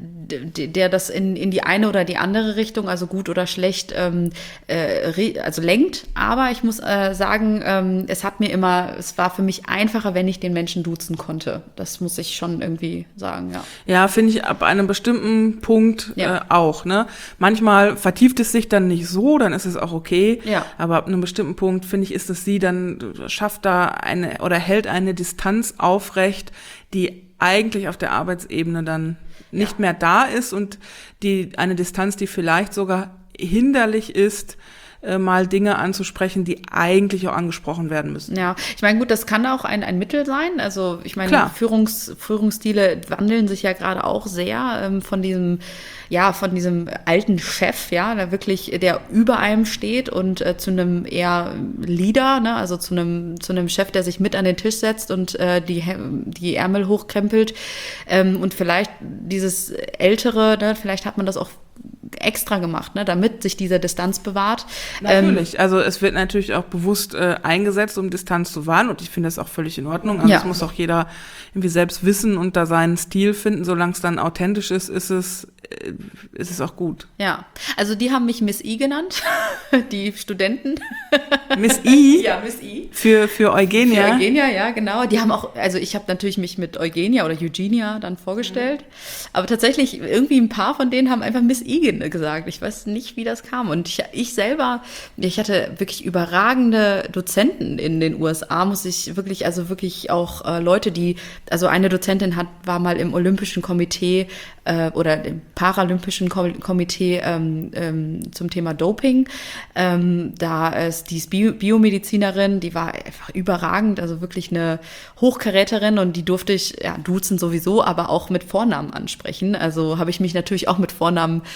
d- der das in, in die eine oder die andere Richtung, also gut oder schlecht, ähm, äh, re- also lenkt. Aber ich muss äh, sagen, ähm, es hat mir immer, es war für mich einfacher, wenn ich den Menschen duzen konnte. Das muss ich schon irgendwie sagen, ja.
Ja, finde ich ab einem bestimmten Punkt
Ja.
äh, auch, ne? Manchmal vertieft es sich dann nicht so, dann ist es auch okay.
Ja.
Aber ab einem bestimmten Punkt, finde ich, ist es sie, dann schafft da eine oder hält eine Distanz aufrecht, die eigentlich auf der Arbeitsebene dann nicht
Ja.
mehr da ist und die eine Distanz, die vielleicht sogar hinderlich ist, mal Dinge anzusprechen, die eigentlich auch angesprochen werden müssen.
Ja, ich meine, gut, das kann auch ein, ein Mittel sein. Also ich meine,
Klar.
Führungs, Führungsstile wandeln sich ja gerade auch sehr ähm, von diesem, ja, von diesem alten Chef, ja, der wirklich, der über einem steht und äh, zu einem eher Leader, ne, also zu einem, zu einem Chef, der sich mit an den Tisch setzt und äh, die, die Ärmel hochkrempelt. Ähm, und vielleicht dieses Ältere, ne, vielleicht hat man das auch extra gemacht, ne, damit sich diese Distanz bewahrt.
Natürlich,
Ähm,
also es wird natürlich auch bewusst äh, eingesetzt, um Distanz zu wahren und ich finde das auch völlig in Ordnung. Also
Ja.
das muss auch jeder irgendwie selbst wissen und da seinen Stil finden. Solange es dann authentisch ist, ist es, äh, ist es auch gut.
Ja, also die haben mich Miss I genannt, die Studenten.
Miss I?
Ja, Miss I.
Für, für Eugenia?
Für Eugenia, ja, genau. Die haben auch, also ich habe natürlich mich mit Eugenia oder Eugenia dann vorgestellt, mhm. aber tatsächlich irgendwie ein paar von denen haben einfach Miss I gesagt. Ich weiß nicht, wie das kam. Und ich, ich selber, ich hatte wirklich überragende Dozenten in den U S A, muss ich wirklich, also wirklich auch äh, Leute, die, also eine Dozentin hat, war mal im Olympischen Komitee äh, oder im Paralympischen Komitee ähm, ähm, zum Thema Doping. Ähm, da ist die Bio- Biomedizinerin, die war einfach überragend, also wirklich eine Hochkaräterin und die durfte ich, ja, duzen sowieso, aber auch mit Vornamen ansprechen. Also habe ich mich natürlich auch mit Vornamen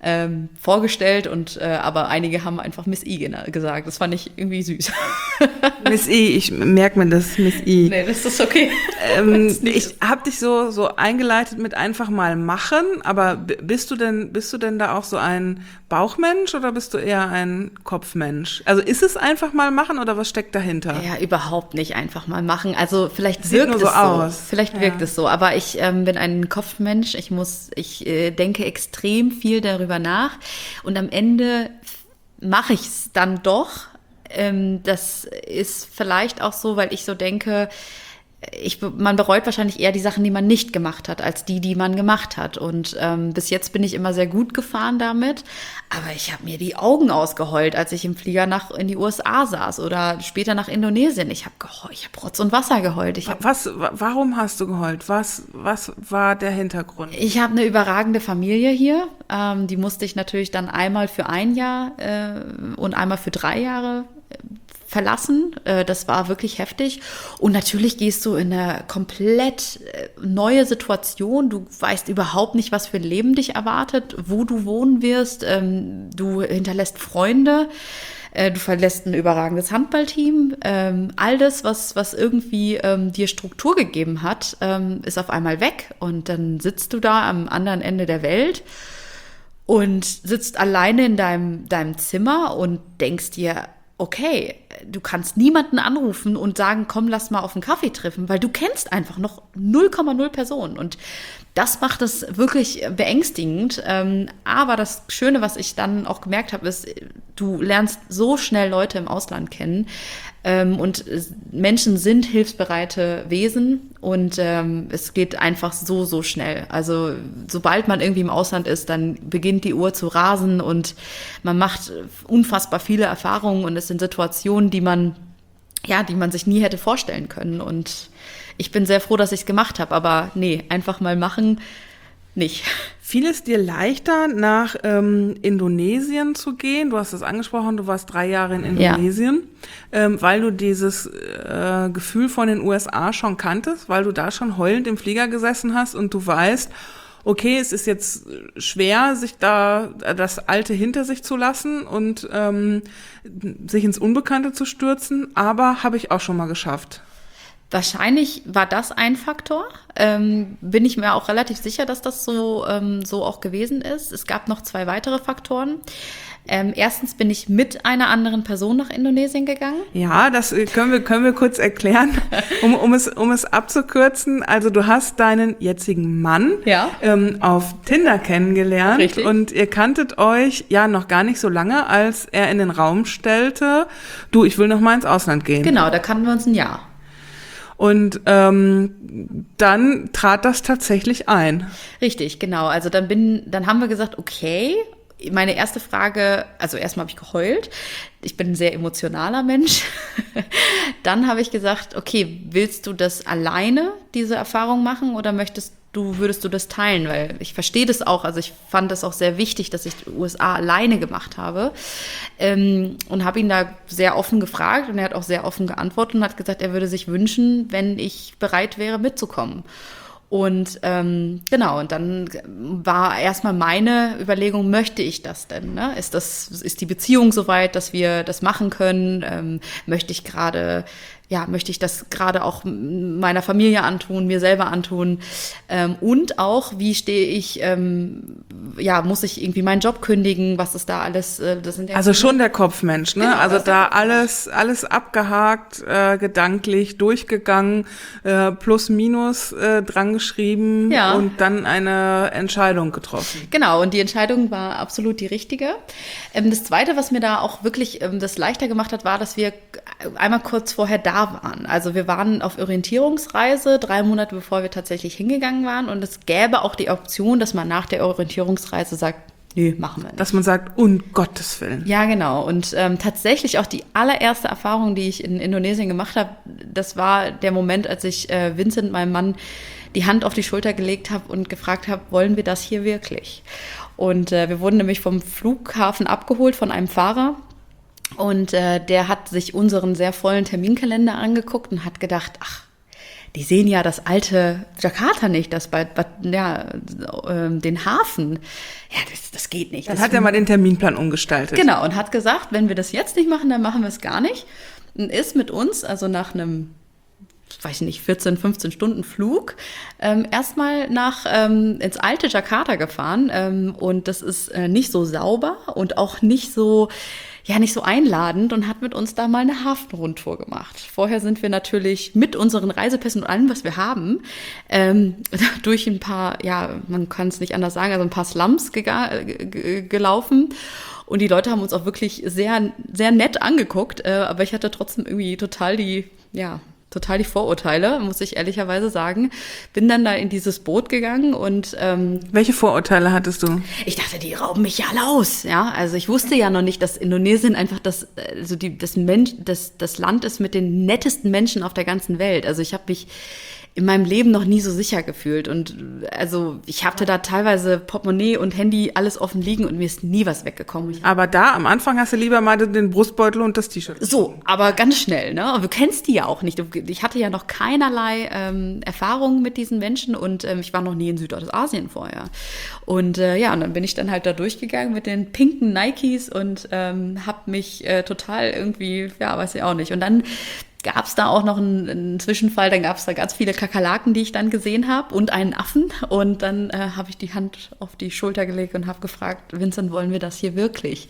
ähm, vorgestellt und äh, aber einige haben einfach Miss I gesagt. Das fand ich irgendwie süß.
Miss I, ich merke mir das, Miss I.
Nee, das ist okay.
Ähm, ich habe dich so so eingeleitet mit einfach mal machen, aber bist du denn bist du denn da auch so ein Bauchmensch oder bist du eher ein Kopfmensch? Also ist es einfach mal machen oder was steckt dahinter?
Ja, überhaupt nicht einfach mal machen. Also vielleicht
Sieht
wirkt
nur so
es so.
aus.
Vielleicht
Ja.
wirkt es so. Aber ich ähm, bin ein Kopfmensch. Ich muss, ich äh, denke extrem viel darüber nach und am Ende mache ich es dann doch. Ähm, das ist vielleicht auch so, weil ich so denke, ich, man bereut wahrscheinlich eher die Sachen, die man nicht gemacht hat, als die, die man gemacht hat. Und ähm, bis jetzt bin ich immer sehr gut gefahren damit. Aber ich habe mir die Augen ausgeheult, als ich im Flieger nach in die U S A saß oder später nach Indonesien. Ich habe ich hab Rotz und Wasser geheult. Ich hab,
Was, warum hast du geheult? Was, was war der Hintergrund?
Ich habe eine überragende Familie hier. Ähm, die musste ich natürlich dann einmal für ein Jahr äh, und einmal für drei Jahre äh, verlassen. Äh, das war wirklich heftig. Und natürlich gehst du in eine komplett äh, neue Situation. Du weißt überhaupt nicht, was für ein Leben dich erwartet, wo du wohnen wirst. Ähm, du hinterlässt Freunde. Du verlässt ein überragendes Handballteam. Ähm, all das, was, was irgendwie ähm, dir Struktur gegeben hat, ähm, ist auf einmal weg. Und dann sitzt du da am anderen Ende der Welt und sitzt alleine in deinem, deinem Zimmer und denkst dir, okay, du kannst niemanden anrufen und sagen, komm, lass mal auf einen Kaffee treffen, weil du kennst einfach noch null Komma null Personen. Und das macht es wirklich beängstigend. Ähm, aber das Schöne, was ich dann auch gemerkt habe, ist, du lernst so schnell Leute im Ausland kennen. Ähm, und Menschen sind hilfsbereite Wesen und ähm, es geht einfach so, so schnell. Also sobald man irgendwie im Ausland ist, dann beginnt die Uhr zu rasen und man macht unfassbar viele Erfahrungen und es sind Situationen, die man, ja, die man sich nie hätte vorstellen können. Und ich bin sehr froh, dass ich es gemacht habe, aber nee, einfach mal machen, nicht.
Fiel es dir leichter, nach ähm, Indonesien zu gehen? Du hast es angesprochen, du warst drei Jahre in Indonesien, ja. ähm, weil du dieses äh, Gefühl von den U S A schon kanntest, weil du da schon heulend im Flieger gesessen hast und du weißt, okay, es ist jetzt schwer, sich da das Alte hinter sich zu lassen und ähm, sich ins Unbekannte zu stürzen, aber habe ich auch schon mal geschafft.
Wahrscheinlich war das ein Faktor. Ähm, bin ich mir auch relativ sicher, dass das so, ähm, so auch gewesen ist. Es gab noch zwei weitere Faktoren. Ähm, erstens bin ich mit einer anderen Person nach Indonesien gegangen.
Ja, das können wir, können wir kurz erklären, um, um, es, um es abzukürzen. Also du hast deinen jetzigen Mann
ja.
ähm, auf Tinder kennengelernt.
Richtig.
Und ihr kanntet euch ja noch gar nicht so lange, als er in den Raum stellte, du, ich will noch mal ins Ausland gehen.
Genau, da kannten wir uns ein Jahr.
Und ähm, dann trat das tatsächlich ein.
Richtig, genau. Also dann bin, dann haben wir gesagt, okay. Meine erste Frage, also erstmal habe ich geheult. Ich bin ein sehr emotionaler Mensch. Dann habe ich gesagt, okay, willst du das alleine, diese Erfahrung machen, oder möchtest du, würdest du das teilen? Weil ich verstehe das auch. Also ich fand das auch sehr wichtig, dass ich die U S A alleine gemacht habe. Ähm, und habe ihn da sehr offen gefragt und er hat auch sehr offen geantwortet und hat gesagt, er würde sich wünschen, wenn ich bereit wäre, mitzukommen. Und ähm, genau, und dann war erstmal meine Überlegung, möchte ich das denn? Ne? Ist das, ist die Beziehung soweit, dass wir das machen können? Ähm, möchte ich gerade, ja, möchte ich das gerade auch meiner Familie antun, mir selber antun? Ähm, und auch, wie stehe ich, ähm, ja, muss ich irgendwie meinen Job kündigen? Was ist da alles? Äh, das sind ja
also schon der Kopfmensch, ne? Genau, also da alles, alles abgehakt, äh, gedanklich durchgegangen, äh, plus minus äh, dran geschrieben
ja.
und dann eine Entscheidung getroffen.
Genau, und die Entscheidung war absolut die richtige. Ähm, das Zweite, was mir da auch wirklich ähm, das leichter gemacht hat, war, dass wir einmal kurz vorher da waren. Also wir waren auf Orientierungsreise, drei Monate bevor wir tatsächlich hingegangen waren. Und es gäbe auch die Option, dass man nach der Orientierungsreise sagt, nö, machen wir nicht.
Dass man sagt, um Gottes Willen.
Ja, genau. Und ähm, tatsächlich auch die allererste Erfahrung, die ich in Indonesien gemacht habe, das war der Moment, als ich äh, Vincent, meinem Mann, die Hand auf die Schulter gelegt habe und gefragt habe, wollen wir das hier wirklich? Und äh, wir wurden nämlich vom Flughafen abgeholt von einem Fahrer. Und äh, der hat sich unseren sehr vollen Terminkalender angeguckt und hat gedacht, ach, die sehen ja das alte Jakarta nicht, das bei, bei ja, äh, den Hafen. Ja, das, das geht nicht.
Dann
das
hat er mal den Terminplan umgestaltet.
Genau, und hat gesagt, wenn wir das jetzt nicht machen, dann machen wir es gar nicht. Und ist mit uns, also nach einem, weiß ich nicht, vierzehn, fünfzehn Stunden Flug, ähm, erstmal nach ähm, ins alte Jakarta gefahren. Ähm, und das ist äh, nicht so sauber und auch nicht so, ja, nicht so einladend und hat mit uns da mal eine Hafenrundtour gemacht. Vorher sind wir natürlich mit unseren Reisepässen und allem, was wir haben, ähm, durch ein paar, ja, man kann es nicht anders sagen, also ein paar Slums gega- g- gelaufen. Und die Leute haben uns auch wirklich sehr, sehr nett angeguckt, äh, aber ich hatte trotzdem irgendwie total die, ja, total die Vorurteile, muss ich ehrlicherweise sagen. Bin dann da in dieses Boot gegangen und ähm,
welche Vorurteile hattest du?
Ich dachte, die rauben mich ja alle aus. Ja, also ich wusste ja noch nicht, dass Indonesien einfach das, also die, das Mensch, das, das Land ist mit den nettesten Menschen auf der ganzen Welt. Also ich habe mich in meinem Leben noch nie so sicher gefühlt. Und also ich hatte da teilweise Portemonnaie und Handy alles offen liegen und mir ist nie was weggekommen.
Aber da am Anfang hast du lieber mal den Brustbeutel und das T-Shirt.
So, aber ganz schnell, ne? Du kennst die ja auch nicht. Ich hatte ja noch keinerlei ähm, Erfahrung mit diesen Menschen und ähm, ich war noch nie in Südostasien vorher. Und äh, ja, und dann bin ich dann halt da durchgegangen mit den pinken Nikes und ähm, hab mich äh, total irgendwie, ja, weiß ich auch nicht. Und dann gab es da auch noch einen, einen Zwischenfall, dann gab es da ganz viele Kakerlaken, die ich dann gesehen habe und einen Affen. Und dann äh, habe ich die Hand auf die Schulter gelegt und habe gefragt, Vincent, wollen wir das hier wirklich?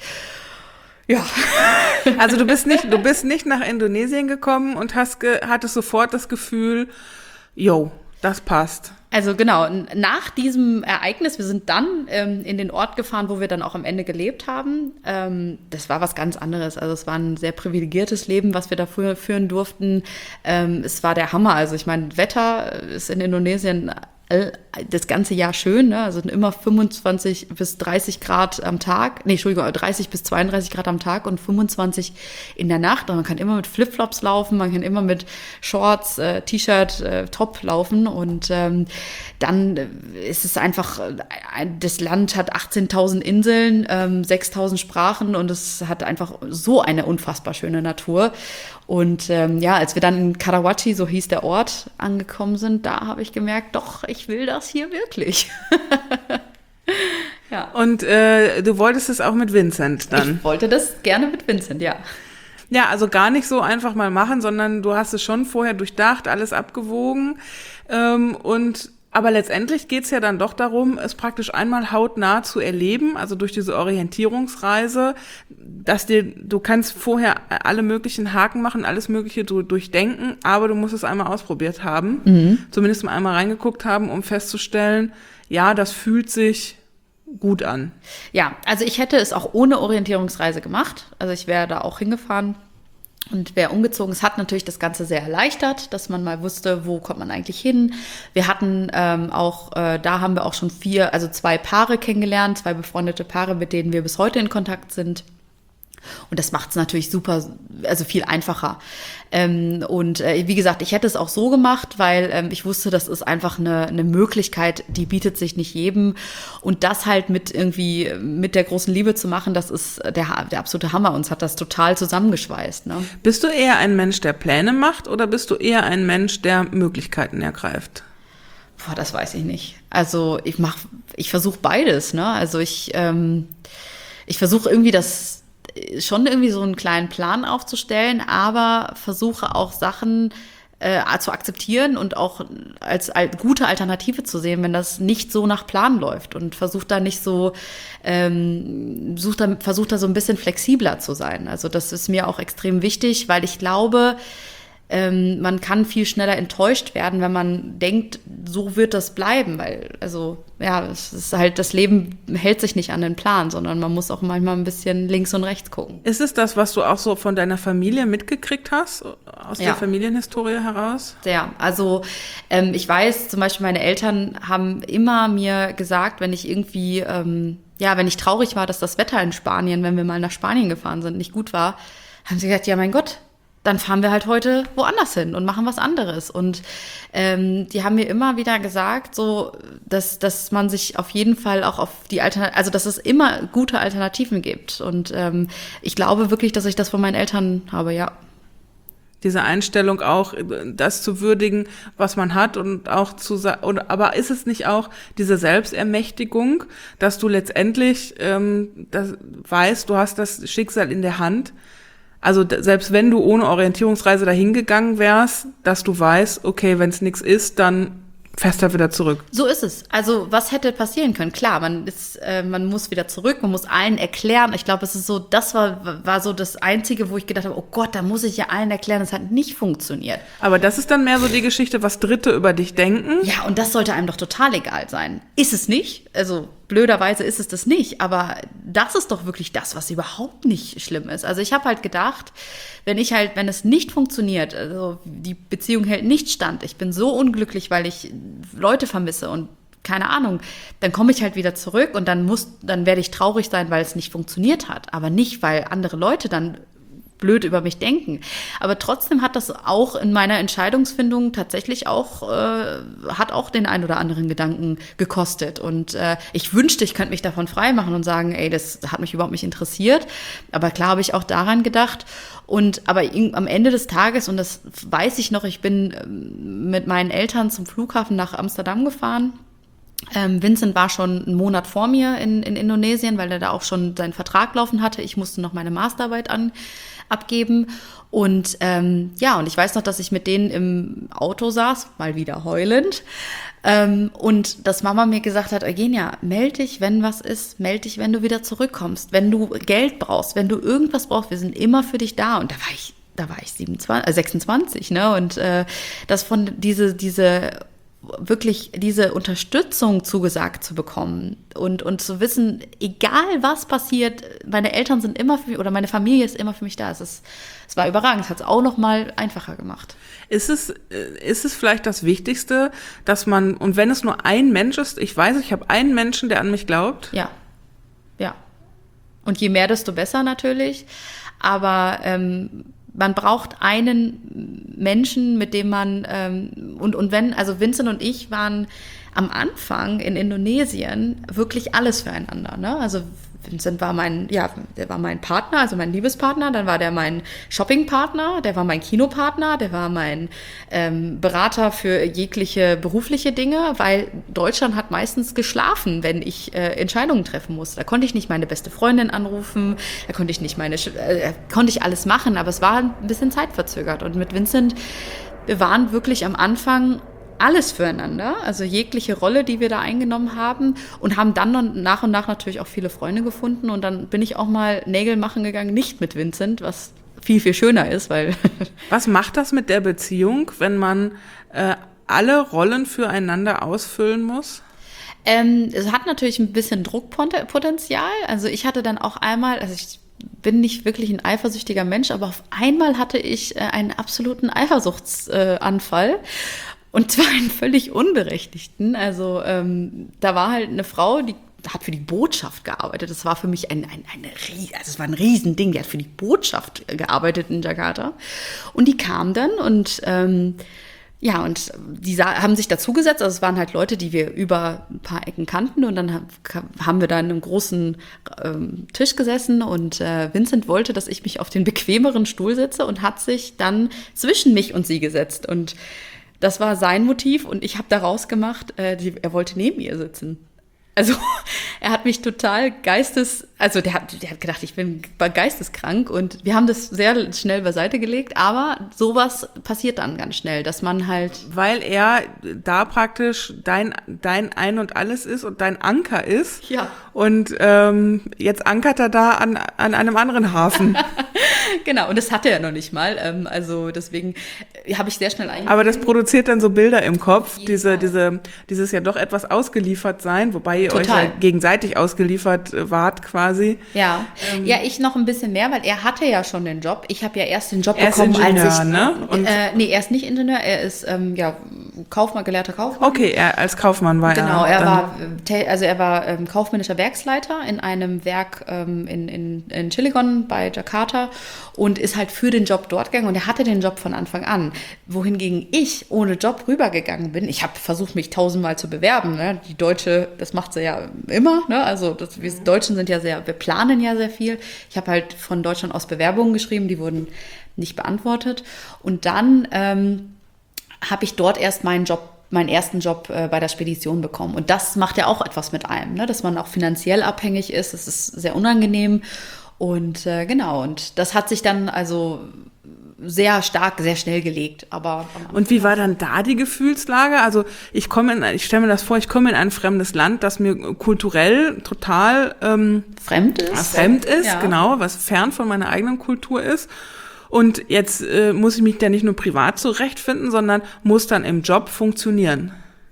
Ja.
Also du bist nicht, du bist nicht nach Indonesien gekommen und hast ge, hattest sofort das Gefühl, yo, das passt.
Also genau, nach diesem Ereignis, wir sind dann ähm, in den Ort gefahren, wo wir dann auch am Ende gelebt haben. Ähm, das war was ganz anderes. Also es war ein sehr privilegiertes Leben, was wir da früher führen durften. Ähm, es war der Hammer. Also ich meine, Wetter ist in Indonesien das ganze Jahr schön, ne? Also immer fünfundzwanzig bis dreißig Grad am Tag, nee, Entschuldigung, dreißig bis zweiunddreißig Grad am Tag und fünfundzwanzig in der Nacht. Und man kann immer mit Flipflops laufen, man kann immer mit Shorts, äh, T-Shirt, äh, Top laufen und ähm, dann ist es einfach, äh, das Land hat achtzehntausend Inseln, ähm, sechstausend Sprachen und es hat einfach so eine unfassbar schöne Natur. Und ähm, ja, als wir dann in Karawaci, so hieß der Ort, angekommen sind, da habe ich gemerkt, doch, ich will das hier wirklich. Ja.
Und äh, du wolltest es auch mit Vincent dann?
Ich wollte das gerne mit Vincent, ja.
Ja, also gar nicht so einfach mal machen, sondern du hast es schon vorher durchdacht, alles abgewogen. Ähm, und aber letztendlich geht's ja dann doch darum, es praktisch einmal hautnah zu erleben, also durch diese Orientierungsreise, dass dir, du kannst vorher alle möglichen Haken machen, alles Mögliche du, durchdenken, aber du musst es einmal ausprobiert haben, mhm. zumindest mal einmal reingeguckt haben, um festzustellen, ja, das fühlt sich gut an.
Ja, also ich hätte es auch ohne Orientierungsreise gemacht, also ich wäre da auch hingefahren. Und wäre umgezogen. Es hat natürlich das Ganze sehr erleichtert, dass man mal wusste, wo kommt man eigentlich hin. Wir hatten ähm, auch, äh, da haben wir auch schon vier, also zwei Paare kennengelernt, zwei befreundete Paare, mit denen wir bis heute in Kontakt sind. Und das macht es natürlich super, also viel einfacher. Ähm, und äh, wie gesagt, ich hätte es auch so gemacht, weil ähm, ich wusste, das ist einfach eine, eine Möglichkeit, die bietet sich nicht jedem. Und das halt mit irgendwie, mit der großen Liebe zu machen, das ist der, der absolute Hammer. Uns hat das total zusammengeschweißt. Ne?
Bist du eher ein Mensch, der Pläne macht, oder bist du eher ein Mensch, der Möglichkeiten ergreift?
Boah, das weiß ich nicht. Also ich mach, ich versuche beides. Ne? Also ich, ähm, ich versuche irgendwie das schon irgendwie so einen kleinen Plan aufzustellen, aber versuche auch Sachen äh, zu akzeptieren und auch als, als gute Alternative zu sehen, wenn das nicht so nach Plan läuft, und versuche da nicht so, ähm, versuche da, versuch da so ein bisschen flexibler zu sein. Also das ist mir auch extrem wichtig, weil ich glaube, ähm, man kann viel schneller enttäuscht werden, wenn man denkt, so wird das bleiben, weil, also, ja, es ist halt, das Leben hält sich nicht an den Plan, sondern man muss auch manchmal ein bisschen links und rechts gucken.
Ist es das, was du auch so von deiner Familie mitgekriegt hast, aus
Ja.
der Familienhistorie heraus?
Sehr. Also ähm, ich weiß, zum Beispiel meine Eltern haben immer mir gesagt, wenn ich irgendwie, ähm, ja, wenn ich traurig war, dass das Wetter in Spanien, wenn wir mal nach Spanien gefahren sind, nicht gut war, haben sie gesagt, ja, mein Gott, dann fahren wir halt heute woanders hin und machen was anderes. Und ähm, die haben mir immer wieder gesagt, so, dass, dass man sich auf jeden Fall auch auf die Alternativen, also dass es immer gute Alternativen gibt. Und ähm, ich glaube wirklich, dass ich das von meinen Eltern habe, ja.
Diese Einstellung auch, das zu würdigen, was man hat und auch zu sagen, aber ist es nicht auch diese Selbstermächtigung, dass du letztendlich ähm, das weißt, du hast das Schicksal in der Hand? Also d- selbst wenn du ohne Orientierungsreise dahin gegangen wärst, dass du weißt, okay, wenn es nichts ist, dann fährst du wieder zurück.
So ist es. Also was hätte passieren können? Klar, man ist, äh, man muss wieder zurück, man muss allen erklären. Ich glaube, es ist so, das war, war so das Einzige, wo ich gedacht habe, oh Gott, da muss ich ja allen erklären, das hat nicht funktioniert.
Aber das ist dann mehr so die Geschichte, was Dritte über dich denken.
Ja, und das sollte einem doch total egal sein. Ist es nicht? Also blöderweise ist es das nicht, aber das ist doch wirklich das, was überhaupt nicht schlimm ist. Also ich habe halt gedacht, wenn ich halt, wenn es nicht funktioniert, also die Beziehung hält nicht stand, ich bin so unglücklich, weil ich Leute vermisse und keine Ahnung, dann komme ich halt wieder zurück und dann muss, dann werde ich traurig sein, weil es nicht funktioniert hat, aber nicht, weil andere Leute dann blöd über mich denken. Aber trotzdem hat das auch in meiner Entscheidungsfindung tatsächlich auch, äh, hat auch den ein oder anderen Gedanken gekostet. Und äh, ich wünschte, ich könnte mich davon freimachen und sagen, ey, das hat mich überhaupt nicht interessiert. Aber klar habe ich auch daran gedacht. Und aber am Ende des Tages, und das weiß ich noch, ich bin ähm, mit meinen Eltern zum Flughafen nach Amsterdam gefahren. Ähm, Vincent war schon einen Monat vor mir in, in Indonesien, weil er da auch schon seinen Vertrag laufen hatte. Ich musste noch meine Masterarbeit an, abgeben. Und ähm, ja, und ich weiß noch, dass ich mit denen im Auto saß, mal wieder heulend. Ähm, und dass Mama mir gesagt hat, Eugenia, meld dich, wenn was ist, meld dich, wenn du wieder zurückkommst, wenn du Geld brauchst, wenn du irgendwas brauchst, wir sind immer für dich da. Und da war ich, da war ich siebenundzwanzig, äh sechsundzwanzig, ne? Und äh, das von diese, diese wirklich diese Unterstützung zugesagt zu bekommen und, und zu wissen, egal was passiert, meine Eltern sind immer für mich oder meine Familie ist immer für mich da. Es ist, es war überragend, es hat es auch noch mal einfacher gemacht.
Ist es, ist es vielleicht das Wichtigste, dass man, und wenn es nur ein Mensch ist, ich weiß, ich habe einen Menschen, der an mich glaubt.
Ja, ja. Und je mehr, desto besser natürlich. Aber ähm, man braucht einen Menschen, mit dem man, ähm, und, und wenn, also Vincent und ich waren am Anfang in Indonesien wirklich alles füreinander, ne? Also Vincent war mein, ja, der war mein Partner, also mein Liebespartner, dann war der mein Shoppingpartner, der war mein Kinopartner, der war mein ähm, Berater für jegliche berufliche Dinge, weil Deutschland hat meistens geschlafen, wenn ich äh, Entscheidungen treffen musste. Da konnte ich nicht meine beste Freundin anrufen, da konnte ich nicht meine, äh, konnte ich alles machen, aber es war ein bisschen zeitverzögert. Und mit Vincent, wir waren wirklich am Anfang alles füreinander, also jegliche Rolle, die wir da eingenommen haben, und haben dann nach und nach natürlich auch viele Freunde gefunden, und dann bin ich auch mal Nägel machen gegangen, nicht mit Vincent, was viel, viel schöner ist, weil...
Was macht das mit der Beziehung, wenn man äh, alle Rollen füreinander ausfüllen muss?
Ähm, es hat natürlich ein bisschen Druckpotenzial, also ich hatte dann auch einmal, also ich bin nicht wirklich ein eifersüchtiger Mensch, aber auf einmal hatte ich äh, einen absoluten Eifersuchtsanfall. Äh, Und zwar einen völlig unberechtigten. Also ähm, da war halt eine Frau, die hat für die Botschaft gearbeitet. Das war für mich ein, ein, eine, also es war ein Riesending. Die hat für die Botschaft gearbeitet in Jakarta. Und die kam dann und ähm, ja, und die haben sich dazugesetzt. Also es waren halt Leute, die wir über ein paar Ecken kannten. Und dann haben wir da in einem großen ähm, Tisch gesessen. Und äh, Vincent wollte, dass ich mich auf den bequemeren Stuhl setze, und hat sich dann zwischen mich und sie gesetzt. Und das war sein Motiv, und ich habe daraus gemacht, äh, die, er wollte neben ihr sitzen. Also er hat mich total geistes, also der hat, der hat gedacht, ich bin geisteskrank, und wir haben das sehr schnell beiseite gelegt, aber sowas passiert dann ganz schnell, dass man halt...
Weil er da praktisch dein, dein Ein und Alles ist und dein Anker ist.
Ja.
Und ähm, jetzt ankert er da an, an einem anderen Hafen.
Genau, und das hatte er noch nicht mal, ähm, also deswegen habe ich sehr schnell eingeführt.
Aber das produziert dann so Bilder im Kopf, diese, diese, dieses ja doch etwas ausgeliefert sein, wobei ihr
Total.
euch ja gegenseitig ausgeliefert wart quasi.
Ja. Ähm, ja, ich noch ein bisschen mehr, weil er hatte ja schon den Job. Ich habe ja erst den Job
er
bekommen,
ist Ingenieur,
als ich...
ne? Und
äh, nee, er ist nicht Ingenieur, er ist ähm, ja Kaufmann, gelehrter Kaufmann.
Okay, er als Kaufmann war er.
Genau, er
dann
war, also er war ähm, kaufmännischer Werksleiter in einem Werk ähm, in, in, in Cilegon bei Jakarta und ist halt für den Job dort gegangen und er hatte den Job von Anfang an. Wohingegen ich ohne Job rübergegangen bin. Ich habe versucht, mich tausendmal zu bewerben. Ne? Die Deutsche, das macht sie ja immer. Ne? Also das, wir Deutschen sind ja sehr, wir planen ja sehr viel. Ich habe halt von Deutschland aus Bewerbungen geschrieben, die wurden nicht beantwortet. Und dann ähm, habe ich dort erst meinen Job, meinen ersten Job äh, bei der Spedition bekommen. Und das macht ja auch etwas mit einem, ne? Dass man auch finanziell abhängig ist. Das ist sehr unangenehm. Und äh, genau, und das hat sich dann also sehr stark, sehr schnell gelegt. Aber
und wie war dann da die Gefühlslage? Also ich komme in, ich stelle mir das vor, ich komme in ein fremdes Land, das mir kulturell total ähm,
fremd ist.
Fremd ist,
ja.
Genau, was fern von meiner eigenen Kultur ist. Und jetzt äh, muss ich mich da nicht nur privat zurechtfinden, sondern muss dann im Job funktionieren.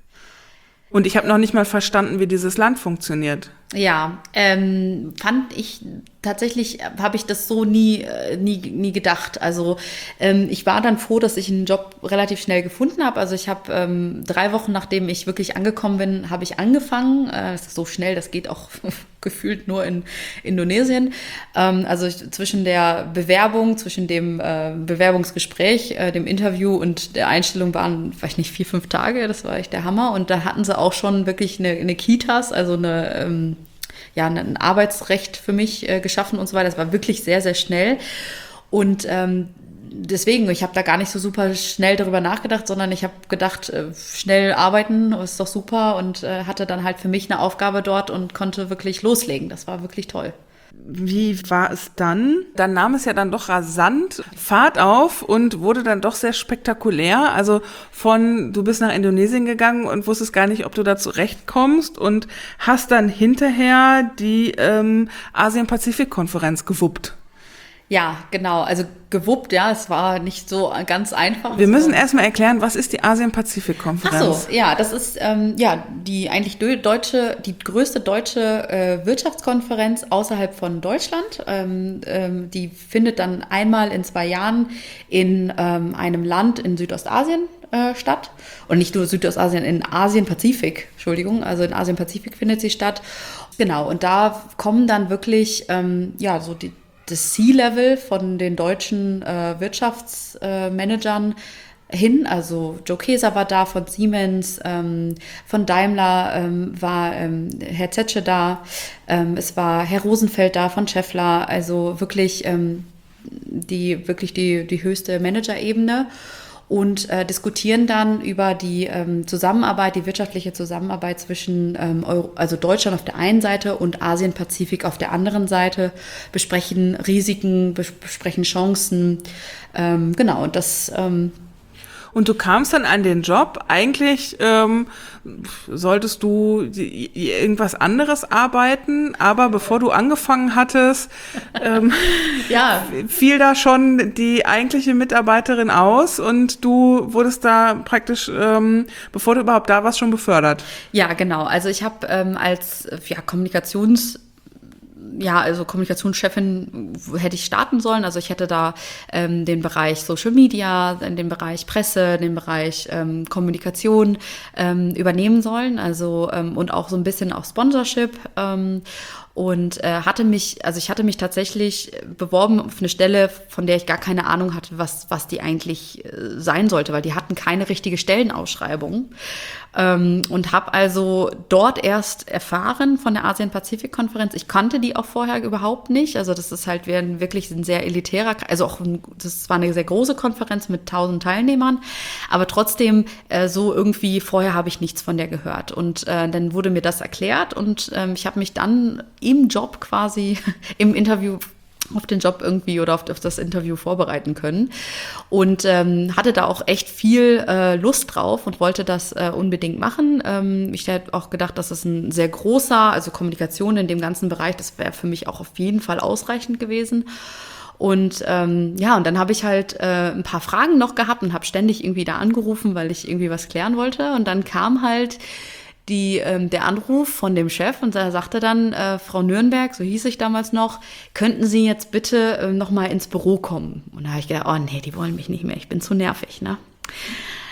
Und ich habe noch nicht mal verstanden, wie dieses Land funktioniert.
Ja, ähm, fand ich tatsächlich, habe ich das so nie, nie, nie gedacht. Also ähm, ich war dann froh, dass ich einen Job relativ schnell gefunden habe. Also ich habe ähm, drei Wochen, nachdem ich wirklich angekommen bin, habe ich angefangen. Äh, das ist so schnell, das geht auch gefühlt nur in Indonesien. Ähm, also ich, zwischen der Bewerbung, zwischen dem äh, Bewerbungsgespräch, äh, dem Interview und der Einstellung waren, weiß ich nicht, vier, fünf Tage. Das war echt der Hammer. Und da hatten sie auch schon wirklich eine, eine Kitas, also eine ähm, ja, ein Arbeitsrecht für mich äh, geschaffen und so weiter. Das war wirklich sehr, sehr schnell. Und ähm, deswegen, ich habe da gar nicht so super schnell darüber nachgedacht, sondern ich habe gedacht, äh, schnell arbeiten, ist doch super und äh, hatte dann halt für mich eine Aufgabe dort und konnte wirklich loslegen. Das war wirklich toll.
Wie war es dann? Dann nahm es ja dann doch rasant Fahrt auf und wurde dann doch sehr spektakulär. Also von, du bist nach Indonesien gegangen und wusstest gar nicht, ob du da zurechtkommst und hast dann hinterher die ähm, Asien-Pazifik-Konferenz gewuppt.
Ja, genau. Also gewuppt, ja, es war nicht so ganz einfach.
Wir müssen erstmal erklären, was ist die Asien-Pazifik-Konferenz?
Ach so, ja, das ist ähm, ja die eigentlich deutsche, die größte deutsche äh, Wirtschaftskonferenz außerhalb von Deutschland. Ähm, ähm, die findet dann einmal in zwei Jahren in ähm, einem Land in Südostasien äh, statt. Und nicht nur Südostasien, in Asien-Pazifik, Entschuldigung, also in Asien-Pazifik findet sie statt. Genau, und da kommen dann wirklich, ähm, ja, so die das C-Level von den deutschen äh, Wirtschaftsmanagern äh, hin. Also Joe Keser war da von Siemens, ähm, von Daimler ähm, war ähm, Herr Zetsche da, ähm, es war Herr Rosenfeld da von Schaeffler, also wirklich ähm, die, wirklich die, die höchste Managerebene. Und äh, diskutieren dann über die ähm, Zusammenarbeit, die wirtschaftliche Zusammenarbeit zwischen ähm, Euro, also Deutschland auf der einen Seite und Asien-Pazifik auf der anderen Seite, besprechen Risiken, bes- besprechen Chancen, ähm, genau, und das... Ähm,
Und du kamst dann an den Job, eigentlich ähm, solltest du irgendwas anderes arbeiten, aber bevor du angefangen hattest, ähm,
ja.
fiel da schon die eigentliche Mitarbeiterin aus und du wurdest da praktisch, ähm, bevor du überhaupt da warst, schon befördert.
Ja, genau. Also ich habe ähm, als ja, Kommunikations- Ja, also Kommunikationschefin hätte ich starten sollen. Also ich hätte da ähm, den Bereich Social Media, den Bereich Presse, den Bereich ähm, Kommunikation ähm, übernehmen sollen. Also ähm, und auch so ein bisschen auch Sponsorship. Ähm, und äh, hatte mich, also ich hatte mich tatsächlich beworben auf eine Stelle, von der ich gar keine Ahnung hatte, was, was die eigentlich äh, sein sollte, weil die hatten keine richtige Stellenausschreibung. Ähm, und habe also dort erst erfahren von der Asien-Pazifik-Konferenz. Ich kannte die auch vorher überhaupt nicht. Also das ist halt wirklich ein sehr elitärer, also auch ein, das war eine sehr große Konferenz mit tausend Teilnehmern, aber trotzdem äh, so irgendwie, vorher habe ich nichts von der gehört. Und äh, dann wurde mir das erklärt und ähm, ich habe mich dann im Job quasi, im Interview auf den Job irgendwie oder auf, auf das Interview vorbereiten können und ähm, hatte da auch echt viel äh, Lust drauf und wollte das äh, unbedingt machen. Ähm, ich hätte auch gedacht, dass es ein sehr großer, also Kommunikation in dem ganzen Bereich, das wäre für mich auch auf jeden Fall ausreichend gewesen. Und ähm, ja, und dann habe ich halt äh, ein paar Fragen noch gehabt und habe ständig irgendwie da angerufen, weil ich irgendwie was klären wollte. Und dann kam halt Die, ähm, der Anruf von dem Chef und er sagte dann, äh, Frau Nürnberg, so hieß ich damals noch, könnten Sie jetzt bitte äh, noch mal ins Büro kommen? Und da habe ich gedacht, oh nee, die wollen mich nicht mehr, ich bin zu nervig, ne?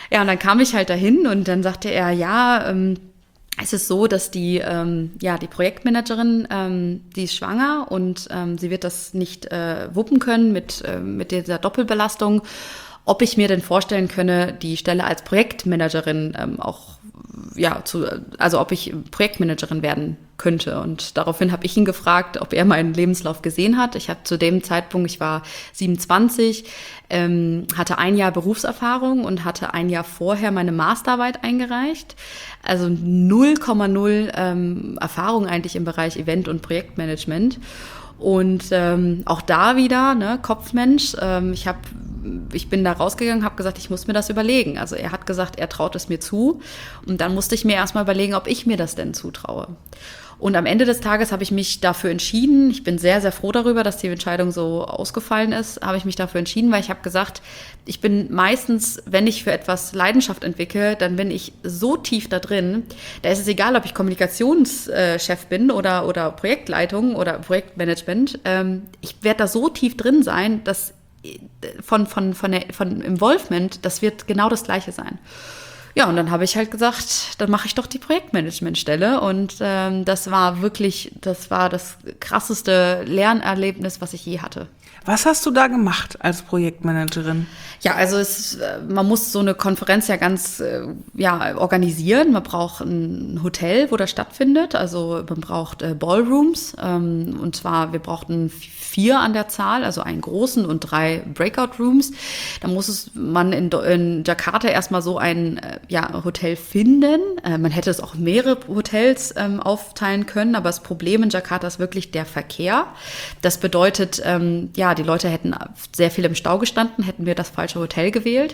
Ja, und dann kam ich halt dahin und dann sagte er, ja, ähm, es ist so, dass die, ähm, ja, die Projektmanagerin, ähm, die ist schwanger und ähm, sie wird das nicht äh, wuppen können mit, äh, mit dieser Doppelbelastung. Ob ich mir denn vorstellen könne, die Stelle als Projektmanagerin ähm, auch, ja, zu, also ob ich Projektmanagerin werden könnte. Und daraufhin habe ich ihn gefragt, ob er meinen Lebenslauf gesehen hat. Ich habe zu dem Zeitpunkt, ich war siebenundzwanzig, ähm, hatte ein Jahr Berufserfahrung und hatte ein Jahr vorher meine Masterarbeit eingereicht. Also null Komma null ähm, Erfahrung eigentlich im Bereich Event- und Projektmanagement. Und ähm, auch da wieder, ne, Kopfmensch, ähm, ich habe ich bin da rausgegangen, habe gesagt, ich muss mir das überlegen. Also er hat gesagt, er traut es mir zu. Und dann musste ich mir erstmal überlegen, ob ich mir das denn zutraue. Und am Ende des Tages habe ich mich dafür entschieden, ich bin sehr, sehr froh darüber, dass die Entscheidung so ausgefallen ist, habe ich mich dafür entschieden, weil ich habe gesagt, ich bin meistens, wenn ich für etwas Leidenschaft entwickle, dann bin ich so tief da drin, da ist es egal, ob ich Kommunikationschef bin oder, oder Projektleitung oder Projektmanagement, ich werde da so tief drin sein, dass von, von, von, der, von Involvement, das wird genau das Gleiche sein. Ja, und dann habe ich halt gesagt, dann mache ich doch die Projektmanagementstelle. Und ähm, das war wirklich, das war das krasseste Lernerlebnis, was ich je hatte.
Was hast du da gemacht als Projektmanagerin?
Ja, also es, man muss so eine Konferenz ja ganz ja, organisieren. Man braucht ein Hotel, wo das stattfindet. Also man braucht äh, Ballrooms. Ähm, und zwar, wir brauchten vier an der Zahl, also einen großen und drei Breakout-Rooms. Da muss es man in, in Jakarta erstmal so ein ja, Hotel finden. Äh, man hätte es auch mehrere Hotels ähm, aufteilen können, aber das Problem in Jakarta ist wirklich der Verkehr. Das bedeutet, ähm, ja, die Leute hätten sehr viel im Stau gestanden, hätten wir das falsche Hotel gewählt.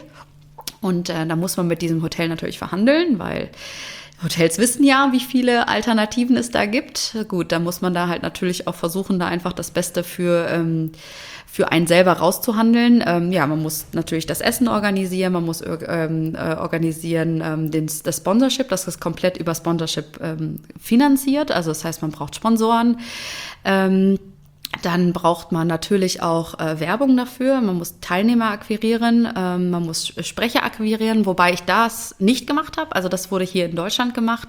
Und äh, da muss man mit diesem Hotel natürlich verhandeln, weil Hotels wissen ja, wie viele Alternativen es da gibt. Gut, da muss man da halt natürlich auch versuchen, da einfach das Beste für, ähm, für einen selber rauszuhandeln. Ähm, ja, man muss natürlich das Essen organisieren, man muss ähm, äh, organisieren ähm, den, das Sponsorship, das ist komplett über Sponsorship ähm, finanziert. Also das heißt, man braucht Sponsoren. Ähm, Dann braucht man natürlich auch äh, Werbung dafür. Man muss Teilnehmer akquirieren, ähm, man muss Sprecher akquirieren, wobei ich das nicht gemacht habe. Also das wurde hier in Deutschland gemacht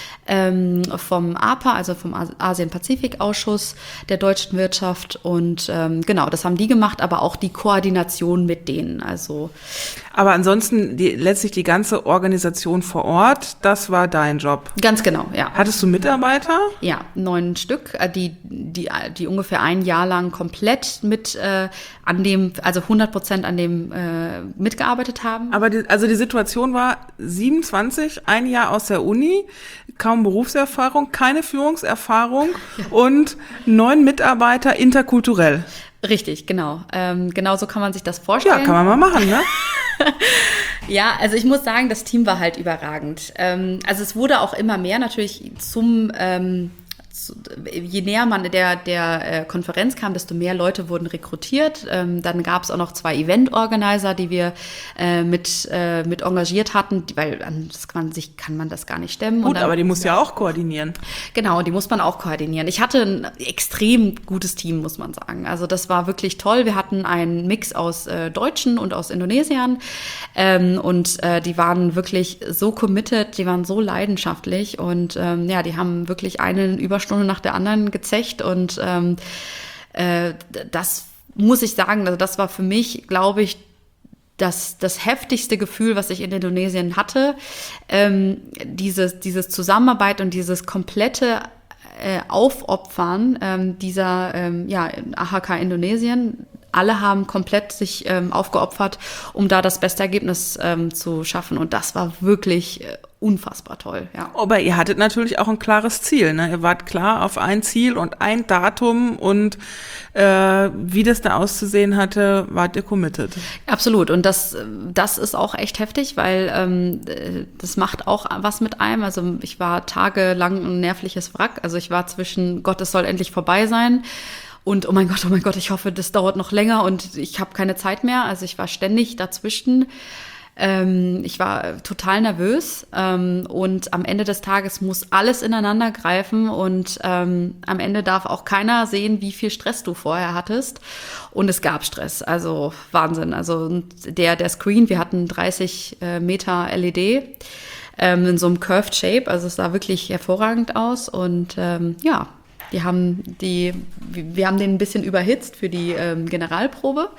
ähm, vom A P A, also vom Asien-Pazifik-Ausschuss der deutschen Wirtschaft. Und ähm, genau, das haben die gemacht, aber auch die Koordination mit denen. Also
aber ansonsten die, letztlich die ganze Organisation vor Ort, das war dein Job.
Ganz genau, ja.
Hattest du Mitarbeiter?
Ja, neun Stück, die, die, die ungefähr ein Jahr lang komplett mit äh, an dem, also hundert Prozent an dem äh, mitgearbeitet haben.
Aber die, also die Situation war siebenundzwanzig, ein Jahr aus der Uni, kaum Berufserfahrung, keine Führungserfahrung ja. Und neun Mitarbeiter interkulturell.
Richtig, genau. Ähm, genau so kann man sich das vorstellen.
Ja, kann man mal machen, ne?
Ja, also ich muss sagen, das Team war halt überragend. Ähm, also es wurde auch immer mehr natürlich zum, ähm, zu, je näher man der, der äh, Konferenz kam, desto mehr Leute wurden rekrutiert. Ähm, dann gab es auch noch zwei Event-Organizer, die wir äh, mit, äh, mit engagiert hatten, weil an das kann man, sich, kann man das gar nicht stemmen.
Gut,
Und dann,
aber die muss ja auch koordinieren.
Genau, die muss man auch koordinieren. Ich hatte ein extrem gutes Team, muss man sagen. Also das war wirklich toll. Wir hatten einen Mix aus äh, Deutschen und aus Indonesiern ähm, und äh, die waren wirklich so committed, die waren so leidenschaftlich und ähm, ja, die haben wirklich eine Überstunde nach der anderen gezecht und ähm, äh, das muss ich sagen, also das war für mich, glaube ich, das, das heftigste Gefühl, was ich in Indonesien hatte, ähm, dieses, dieses Zusammenarbeit und dieses komplette äh, Aufopfern ähm, dieser ähm, ja, A H K Indonesien. Alle haben komplett sich ähm, aufgeopfert, um da das beste Ergebnis ähm, zu schaffen. Und das war wirklich äh, unfassbar toll. Ja.
Aber ihr hattet natürlich auch ein klares Ziel, ne? Ihr wart klar auf ein Ziel und ein Datum und äh, wie das da auszusehen hatte, wart ihr committed.
Absolut. Und das, das ist auch echt heftig, weil ähm, das macht auch was mit einem. Also ich war tagelang ein nervliches Wrack. Also ich war zwischen Gott, es soll endlich vorbei sein. Und oh mein Gott, oh mein Gott, ich hoffe, das dauert noch länger und ich habe keine Zeit mehr. Also ich war ständig dazwischen. Ähm, ich war total nervös ähm, und am Ende des Tages muss alles ineinander greifen und ähm, am Ende darf auch keiner sehen, wie viel Stress du vorher hattest. Und es gab Stress, also Wahnsinn. Also der, der Screen, wir hatten dreißig äh, Meter L E D ähm, in so einem Curved Shape, also es sah wirklich hervorragend aus und ähm, ja, die haben die, wir haben den ein bisschen überhitzt für die ähm, Generalprobe.